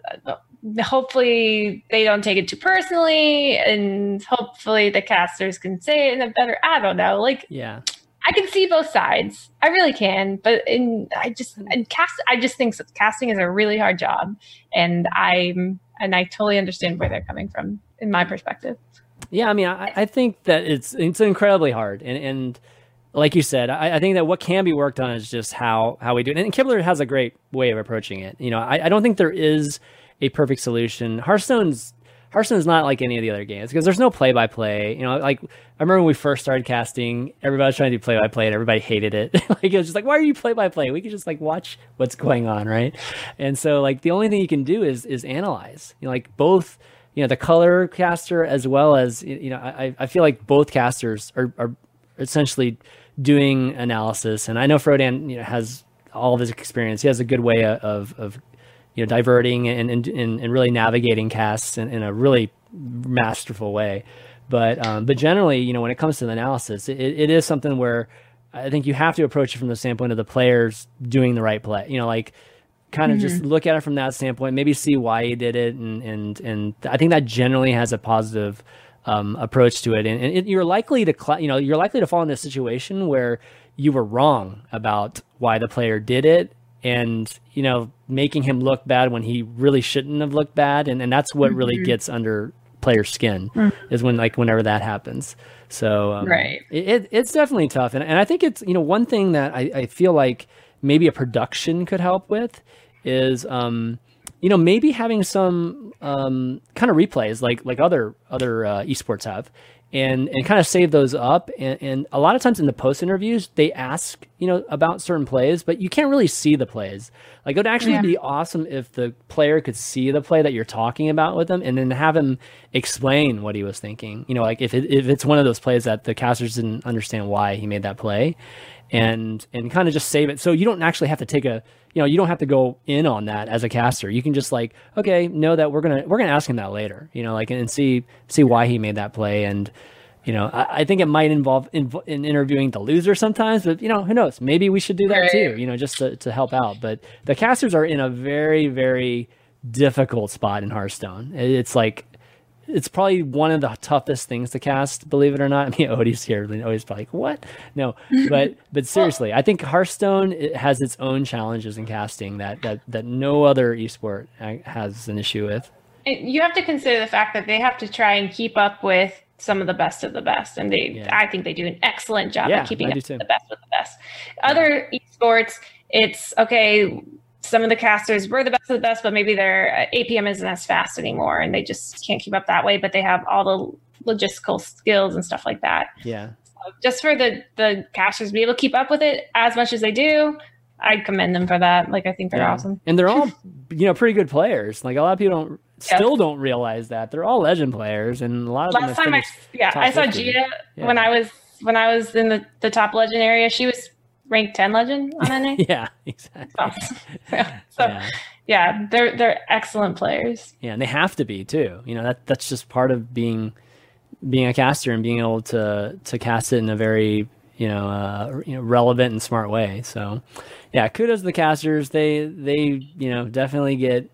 hopefully they don't take it too personally, and hopefully the casters can say it in a better, I don't know, like, yeah, I can see both sides. I really can, but in I just and cast I just think casting is a really hard job, and I'm and I totally understand where they're coming from in my perspective. Yeah, I mean, I, I think that it's it's incredibly hard, and and like you said, I, I think that what can be worked on is just how how we do it. And Kibler has a great way of approaching it. You know, I, I don't think there is a perfect solution. Hearthstone's Hearthstone's not like any of the other games because there's no play-by-play. You know, like I remember when we first started casting, everybody was trying to do play-by-play and everybody hated it. Like it was just like, why are you play-by-play? We could just like watch what's going on, right? And so like the only thing you can do is is analyze. You know, like both, you know, the color caster as well as, you know, I I feel like both casters are are essentially doing analysis. And I know Frodan, you know, has all of his experience. He has a good way of of you know, diverting and, and, and really navigating casts in, in a really masterful way. But, um, but generally, you know, when it comes to the analysis, it, it is something where I think you have to approach it from the standpoint of the players doing the right play, you know, like kind of mm-hmm. just look at it from that standpoint, maybe see why he did it. And, and, and I think that generally has a positive, um, approach to it. And, and it, you're likely to, cl- you know, you're likely to fall in a situation where you were wrong about why the player did it. And, you know, making him look bad when he really shouldn't have looked bad. And, and that's what mm-hmm. really gets under players' skin mm-hmm. is when, like, whenever that happens. So um, right. it, it, it's definitely tough. And, and I think it's, you know, one thing that I, I feel like maybe a production could help with is, um, you know, maybe having some um, kind of replays like like other other uh, esports have. And, and kind of save those up. And, and a lot of times in the post interviews, they ask, you know, about certain plays, but you can't really see the plays. Like it would actually yeah. be awesome if the player could see the play that you're talking about with them and then have him explain what he was thinking. You know, like if it, if it's one of those plays that the casters didn't understand why he made that play and, and kind of just save it. So you don't actually have to take a, you know, you don't have to go in on that as a caster. You can just like, okay, know that we're going to, we're going to ask him that later, you know, like, and see, see why he made that play. And, you know, I, I think it might involve in, in interviewing the loser sometimes, but you know, who knows, maybe we should do that right. too, you know, just to, to help out. But the casters are in a very, very difficult spot in Hearthstone. It's like, it's probably one of the toughest things to cast, believe it or not. I mean, Odie's here, and Odie's probably like, what? No, but but seriously, I think Hearthstone it has its own challenges in casting that that that no other esport has an issue with. You have to consider the fact that they have to try and keep up with some of the best of the best, and they, yeah. I think they do an excellent job yeah, at keeping up with too. the best of the best. Other yeah. esports, it's okay. Some of the casters were the best of the best, but maybe their A P M isn't as fast anymore, and they just can't keep up that way. But they have all the logistical skills and stuff like that. Yeah. So just for the the casters to be able to keep up with it as much as they do, I commend them for that. Like I think they're yeah. awesome, and they're all you know pretty good players. Like a lot of people don't still yep. don't realize that they're all legend players, and a lot of last them time I yeah I saw fifty. Gia yeah. when I was when I was in the, the top legend area. She was ranked ten legend on N A. yeah, exactly. So, yeah. So, yeah. yeah, they're they're excellent players. Yeah, and they have to be too. You know, that that's just part of being being a caster and being able to to cast it in a very you know uh, you know relevant and smart way. So, yeah, kudos to the casters. They they you know definitely get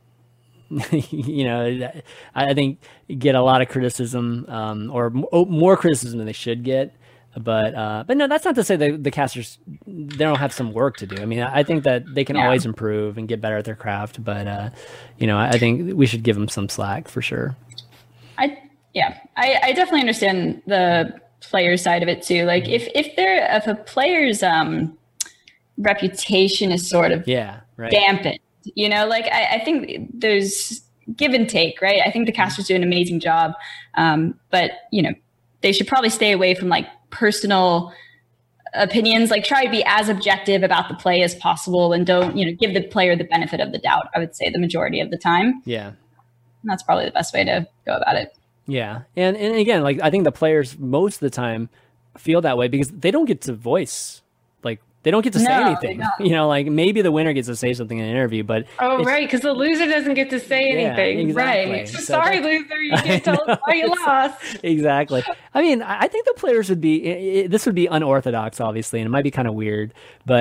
you know I think get a lot of criticism um, or more criticism than they should get. But uh, but no, that's not to say that the casters they don't have some work to do. I mean, I think that they can yeah. always improve and get better at their craft. But uh, you know, I think we should give them some slack for sure. I yeah, I, I definitely understand the player side of it too. Like if if they're if a player's um, reputation is sort of yeah right. dampened, you know, like I, I think there's give and take, right? I think the casters do an amazing job, um, but you know, they should probably stay away from like personal opinions, like try to be as objective about the play as possible and don't, you know, give the player the benefit of the doubt, I would say the majority of the time. Yeah. And that's probably the best way to go about it. Yeah. And and again, like I think the players most of the time feel that way because they don't get to voice, like they don't get to say no, anything. You know, like maybe the winner gets to say something in an interview, but oh right, because the loser doesn't get to say yeah, anything. exactly. Right. So sorry, loser, you can't tell us why you lost. Exactly. I mean, I think the players would be. It, it, this would be unorthodox, obviously, and it might be kind of weird, but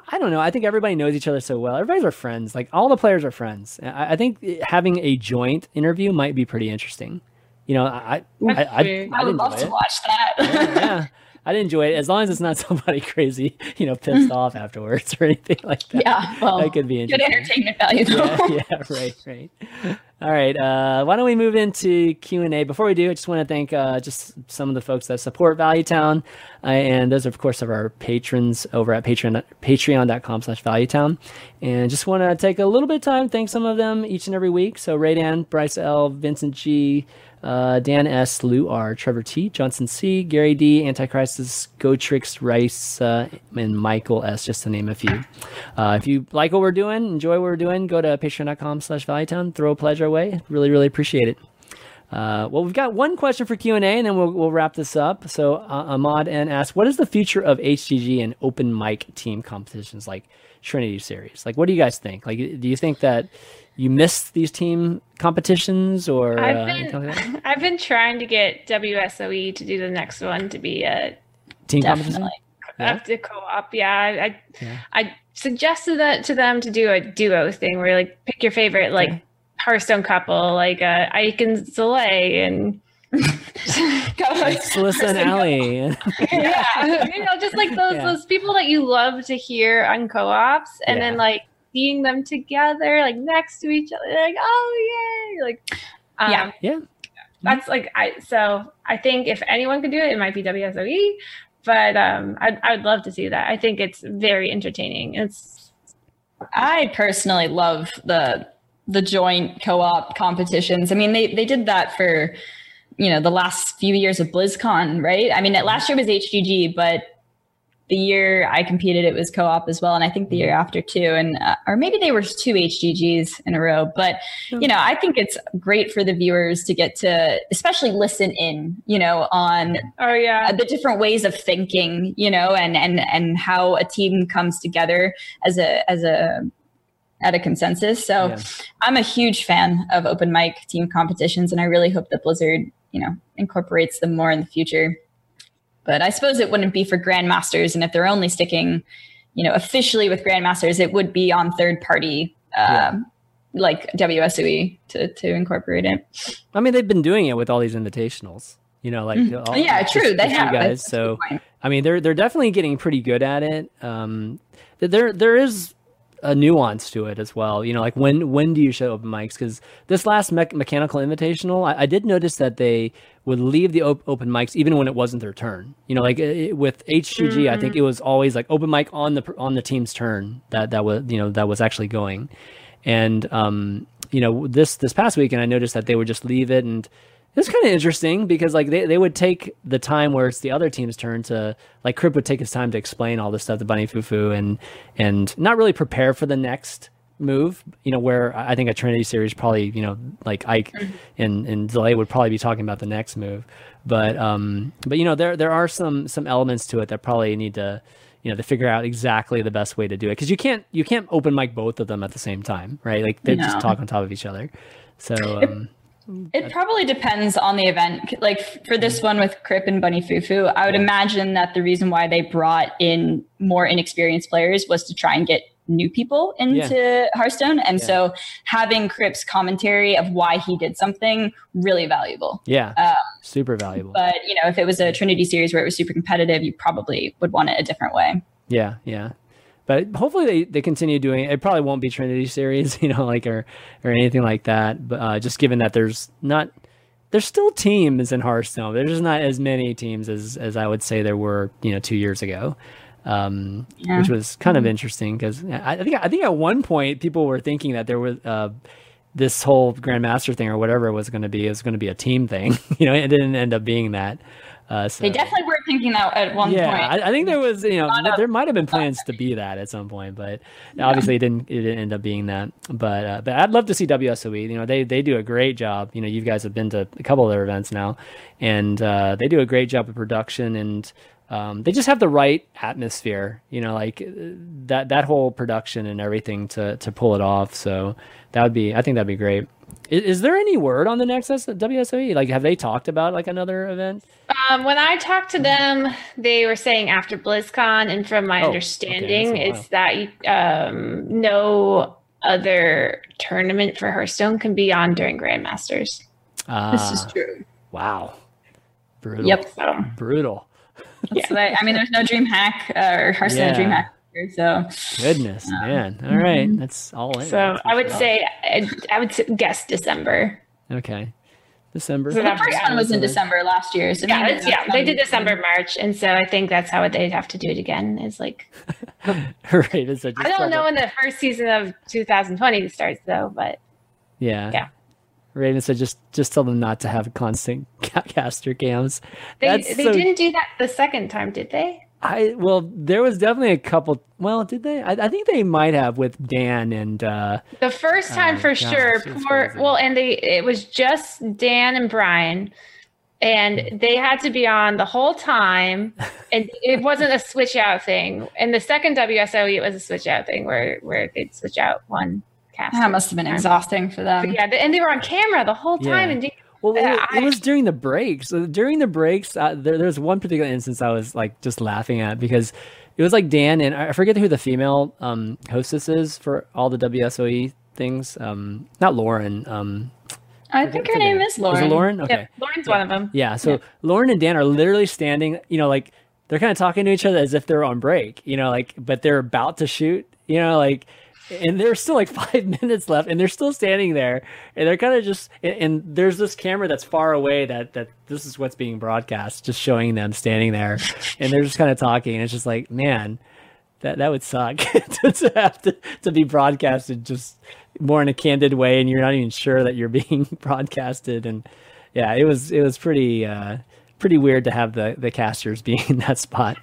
I don't know. I think everybody knows each other so well. Everybody's our friends. Like all the players are friends. I, I think having a joint interview might be pretty interesting. You know, I I, I, I, I would love to watch that. yeah, yeah, I'd enjoy it as long as it's not somebody crazy, you know, pissed off afterwards or anything like that. Yeah, well, that could be interesting. Good entertainment value, though. Yeah, yeah, right, right. All right, uh, why don't we move into Q and A? Before we do, I just want to thank uh, just some of the folks that support ValueTown, uh, and those, of course, are our patrons over at Patreon, patreon.com slash ValueTown. And just want to take a little bit of time, thank some of them each and every week. So Raydan, Bryce L, Vincent G, Uh, Dan S, Lou R, Trevor T, Johnson C, Gary D, Antichristus, Gotrix, Rice, uh, and Michael S, just to name a few. Uh, if you like what we're doing, enjoy what we're doing, go to patreon.com slash ValueTown, throw a pledge our way. Really, really appreciate it. Uh, well, we've got one question for Q and A, and then we'll, we'll wrap this up. So uh, Ahmad N asks, what is the future of H G G and open mic team competitions like Trinity Series? Like, what do you guys think? Like, do you think that you missed these team competitions, or I've uh, been like I've been trying to get W S O E to do the next one to be a team Definitely. competition? Yeah. up to co-op. Yeah, I I, Yeah. I suggested that to them to do a duo thing where like pick your favorite like Okay. Hearthstone couple, like uh, Ike and Soleil, and Celissa and Allie. yeah, you know, just like those Yeah. those people that you love to hear on co-ops, and Yeah. then like seeing them together, like next to each other, like oh yay, like um, Yeah. Yeah. that's like I. So I think if anyone could do it, it might be W S O E, but um, I'd I'd love to see that. I think it's very entertaining. It's I personally love the the joint co-op competitions. I mean, they they did that for, you know, the last few years of BlizzCon, right? I mean, last year was H G G, but the year I competed, it was co-op as well, and I think the year after too, and uh, or maybe they were two H G Gs in a row. But you know, I think it's great for the viewers to get to, especially listen in, you know, on oh yeah, uh, the different ways of thinking, you know, and and and how a team comes together as a as a at a consensus. So Yeah. I'm a huge fan of open mic team competitions, and I really hope that Blizzard, you know, incorporates them more in the future. But I suppose it wouldn't be for Grandmasters, and if they're only sticking, you know, officially with Grandmasters, it would be on third party, uh, Yeah. like W S O E to to incorporate it. I mean, they've been doing it with all these invitationals, you know, like Mhm. all, Yeah, just- true, they just you have. guys. That's a So, good point. I mean, they're they're definitely getting pretty good at it. Um, th- there there is a nuance to it as well. You know, like when when do you show open mics? Because this last me- mechanical invitational, I, I did notice that they would leave the op- open mics even when it wasn't their turn. You know, like it, with H G G, mm-hmm. I think it was always like open mic on the on the team's turn that that was you know that was actually going, and um, you know this this past weekend I noticed that they would just leave it, and it's kind of interesting because like they, they would take the time where it's the other team's turn to, like Crip would take his time to explain all this stuff to Bunny Fufu and and not really prepare for the next move, you know, where I think a Trinity series probably, you know, like Ike mm-hmm. and, and Delay would probably be talking about the next move. But um but you know, there there are some some elements to it that probably need to, you know, to figure out exactly the best way to do it. Because you can't you can't open mic both of them at the same time, right? Like they no. just talk on top of each other. So um It probably depends on the event. Like for this one with Crip and Bunny Fufu, I would imagine that the reason why they brought in more inexperienced players was to try and get new people into yeah. Hearthstone. And yeah. so having Crip's commentary of why he did something, really valuable. Yeah, um, super valuable. But, you know, if it was a Trinity series where it was super competitive, you probably would want it a different way. Yeah, yeah. But hopefully they, they continue doing it. It probably won't be Trinity series, you know, like or or anything like that. But uh, just given that there's not, there's still teams in Hearthstone. There's just not as many teams as as I would say there were, you know, two years ago, um, yeah. which was kind mm-hmm. of interesting because I, I think I think at one point people were thinking that there was uh, this whole Grandmaster thing or whatever it was going to be. It was going to be a team thing, you know. It didn't end up being that. Uh, so, they definitely were thinking that at one yeah, point. Yeah, I, I think there was, you know, th- there might have been plans to be that at some point, but yeah. obviously it didn't. It didn't end up being that. But uh, but I'd love to see W S O E. You know, they they do a great job. You know, you guys have been to a couple of their events now, and uh, they do a great job of production and um, they just have the right atmosphere, you know, like that that whole production and everything to to pull it off. So that would be, I think that'd be great. Is, is there any word on the next W S O E? Like, have they talked about like another event? Um, when I talked to them, they were saying after BlizzCon, and from my oh, understanding, okay. is that um, no other tournament for Hearthstone can be on during Grandmasters. Uh, This is true. Wow. Brutal. Yep. So, Brutal. Yeah. So that, I mean, there's no DreamHack uh, or Hearthstone Yeah. DreamHack. here, So Goodness, Um, man. All right. That's all in. so That's for I would sure. say, I, I would s- guess December. Okay. December. So the that- first one was in December last year. So Yeah, maybe it's, that's yeah, they one- did December, March, and so I think that's how they'd have to do it again. Is like Right. It's a, just I don't know double- when the first season of two thousand twenty starts though, but Yeah. Yeah. Raven said just just tell them not to have constant ca- caster cams. they That's they so- didn't do that the second time, did they? I well, there was definitely a couple. Well, did they? I, I think they might have with Dan and uh The first time Oh, for gosh, sure. it's Poor, crazy. well, and they it was just Dan and Brian, and they had to be on the whole time, and it wasn't a switch out thing. And the second W S O E, it was a switch out thing where where they'd switch out one cast. That must have been exhausting for them. Yeah, and they were on camera the whole time, Yeah. and they- Well, it, Yeah, it I- was during the breaks. So during the breaks, uh, there, there's one particular instance I was like just laughing at because it was like Dan and I forget who the female um, hostess is for all the W S O E things. Um, not Lauren. Um, I think her forget- name is Lauren. Is it Lauren? Okay. Yep, Lauren's one of them. Yeah. So Lauren and Dan are literally standing, you know, like they're kind of talking to each other as if they're on break, you know, like, but they're about to shoot, you know, like, and there's still like five minutes left and they're still standing there and they're kind of just, and, and there's this camera that's far away that, that this is what's being broadcast, just showing them standing there and they're just kind of talking. And it's just like, man, that, that would suck to, to have to, to be broadcasted just more in a candid way. And you're not even sure that you're being broadcasted. And yeah, it was, it was pretty, uh, pretty weird to have the, the casters being in that spot.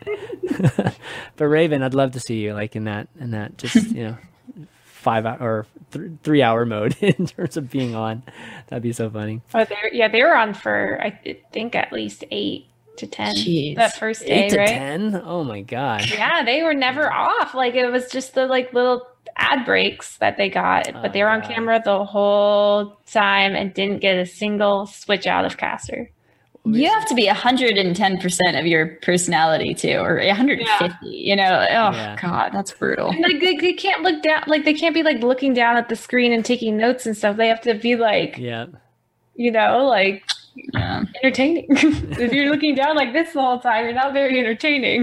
But Raven, I'd love to see you like in that, in that just, you know, five hour or th- three hour mode in terms of being on. That'd be so funny. Oh, they yeah, they were on for I th- think at least eight to ten Jeez. that first day, Eight to right? ten? Oh my god. Yeah, they were never off. Like it was just the like little ad breaks that they got, Oh, but they were on God. camera the whole time and didn't get a single switch out of caster. You have to be one hundred ten percent of your personality too, or one hundred fifty. You know, oh Yeah. god, that's brutal. And like they, they can't look down, like they can't be like looking down at the screen and taking notes and stuff. They have to be like, Yeah. you know, like Yeah. entertaining. If you're looking down like this the whole time, you're not very entertaining.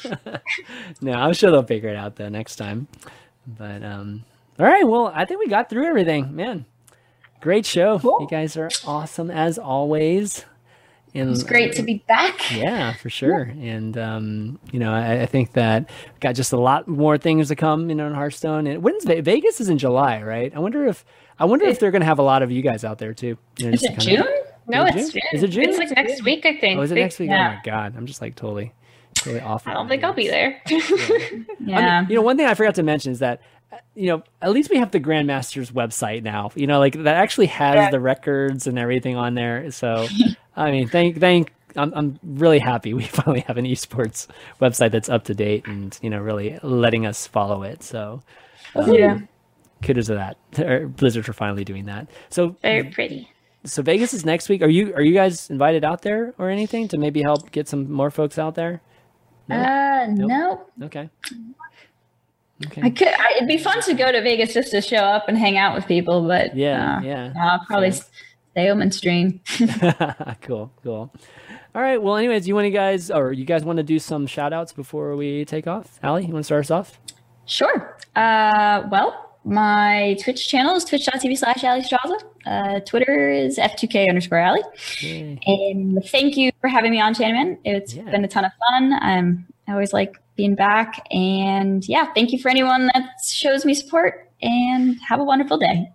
No, I'm sure they'll figure it out though next time. But um all right, well, I think we got through everything. Man. Great show. Cool. You guys are awesome as always. And It's great to be back. Yeah, for sure. And um, you know, I, I think that we've got just a lot more things to come, you know, in Hearthstone. And when's Ve- Vegas is in July, right? I wonder if I wonder if they're going to have a lot of you guys out there too. You know, Is just it to kind of- June? No, Is it it's June? June. Is it June? It's like next week, I think. Oh, is it They- next week? yeah. Oh my god, I'm just like totally, totally off. I don't think I'll be there. Yeah. I mean, you know, one thing I forgot to mention is that, uh, you know, at least we have the Grandmasters website now. You know, like that actually has Yeah. the records and everything on there. So, I mean, thank, thank. I'm, I'm really happy we finally have an esports website that's up to date and, you know, really letting us follow it. So, um, Yeah. kudos to that. Or Blizzard for finally doing that. So, Very pretty. so Vegas is next week. Are you are you guys invited out there or anything to maybe help get some more folks out there? Uh, no. Okay. Okay. I could. I, it'd be fun to go to Vegas just to show up and hang out with people, but Yeah, uh, yeah. I'll probably Sure. stay home and stream. Cool, cool. All right. Well, anyways, you want to guys, or you guys want to do some shout outs before we take off? Allie, you want to start us off? Sure. Uh, well, my Twitch channel is twitch.tv slash Ali Straza. Uh, Twitter is F two K underscore Ali. Yay. And thank you for having me on, Chanaman. It's Yeah. been a ton of fun. Um, I always like being back. And yeah, thank you for anyone that shows me support and have a wonderful day.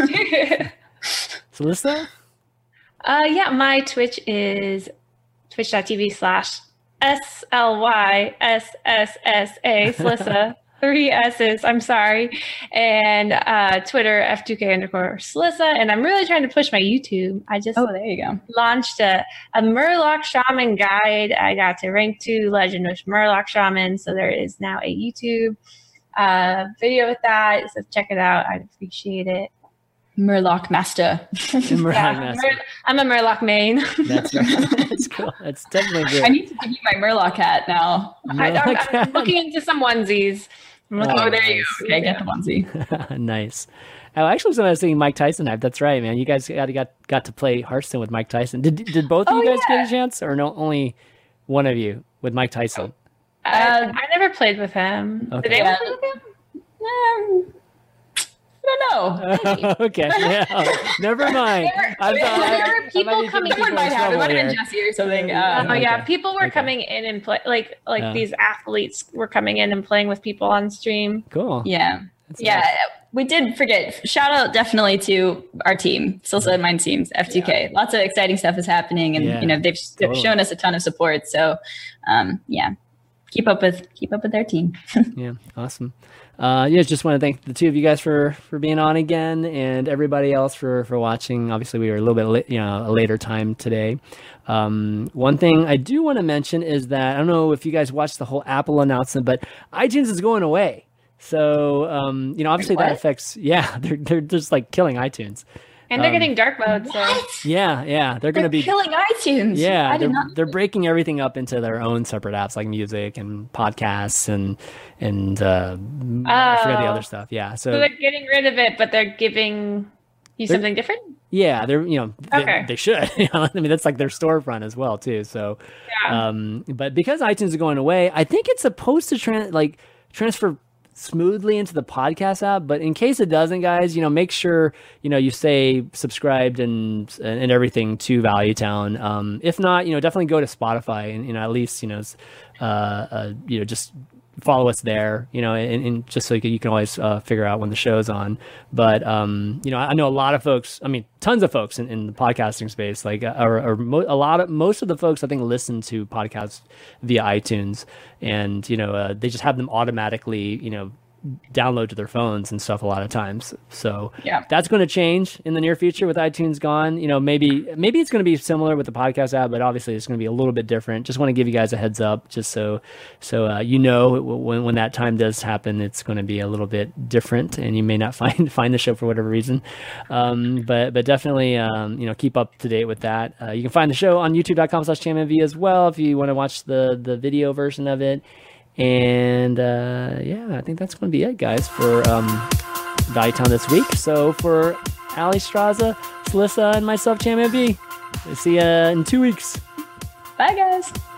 Celista? Uh, yeah, my Twitch is twitch.tv slash S L Y S S S A, Slissa. Three S's. I'm sorry. And uh, Twitter, F two K underscore Celissa. And I'm really trying to push my YouTube. I just oh, there you go. launched a, a Murloc Shaman guide. I got to rank two Legend of Murloc Shaman. So there is now a YouTube uh, video with that. So check it out. I'd appreciate it. Murloc Master. Murloc yeah, Master. Mur- I'm a Murloc main. That's that's cool. That's definitely good. I need to give you my Murloc hat now. I, I'm, I'm looking into some onesies. I'm looking, Oh, oh, there there you go. Okay, get the onesie. Nice. Oh, actually, when I was thinking Mike Tyson hype, that's right, man. You guys got got got to play Hearthstone with Mike Tyson. Did did both of Oh, you guys yeah. get a chance, or no? Only one of you with Mike Tyson? I, Uh, I never played with him. Okay. Did anyone Yeah. play with him? Um, I don't know. Maybe. Okay, yeah. Never mind. There- I there thought- were I- I people might be coming- putting Someone might people in have. It trouble might have been here. Jesse or something. Oh Uh, Okay. yeah, people were Okay. coming in and play like like Yeah. these athletes were coming in and playing with people on stream. Cool. yeah. That's Yeah, nice. we did forget. Shout out definitely to our team, Celissa and mine teams, F two K. Lots of exciting stuff is happening, and Yeah, you know they've they've totally. shown us a ton of support. So, um, yeah, keep up with keep up with their team. Yeah, awesome. Uh, yeah, just want to thank the two of you guys for for being on again, and everybody else for for watching. Obviously, we were a little bit late, you know, a later time today. Um, one thing I do want to mention is that I don't know if you guys watched the whole Apple announcement, but iTunes is going away. So um, you know, obviously that What? affects. Yeah, they're they're just like killing iTunes. And they're Um, getting dark mode, so Yeah, yeah, they're going to They're be. killing iTunes. Yeah, I they're, did not. they're breaking everything up into their own separate apps like music and podcasts and and uh, I forget the Oh. other stuff. Yeah, so so they're getting rid of it, but they're giving you They're- something different. yeah, they're you know they, Okay. they should. You know, I mean that's like their storefront as well too. So, Yeah. um, but because iTunes is going away, I think it's supposed to tran like transfer smoothly into the podcast app, but in case it doesn't, guys, you know, make sure you know you stay subscribed and and everything to ValueTown. Um, if not, you know, definitely go to Spotify and you know at least you know, s- uh, uh you know just follow us there, you know, and, and just so you can, you can always uh, figure out when the show's on. But um, you know, I know a lot of folks. I mean, tons of folks in, in the podcasting space, like, uh, or, or mo- a lot of most of the folks I think listen to podcasts via iTunes, and you know, uh, they just have them automatically, you know, download to their phones and stuff a lot of times. So Yeah. that's going to change in the near future with iTunes gone. You know, maybe maybe it's going to be similar with the podcast app, but obviously it's going to be a little bit different. Just want to give you guys a heads up, just so so uh, you know when when that time does happen, it's going to be a little bit different, and you may not find find the show for whatever reason. Um, but but definitely um, you know keep up to date with that. Uh, you can find the show on youtube dot com slash champion as well if you want to watch the the video version of it. And uh, yeah, I think that's going to be it, guys, for um, ValueTown this week. So for Ali Straza, Celissa, and myself, Champion V, see you in two weeks. Bye, guys.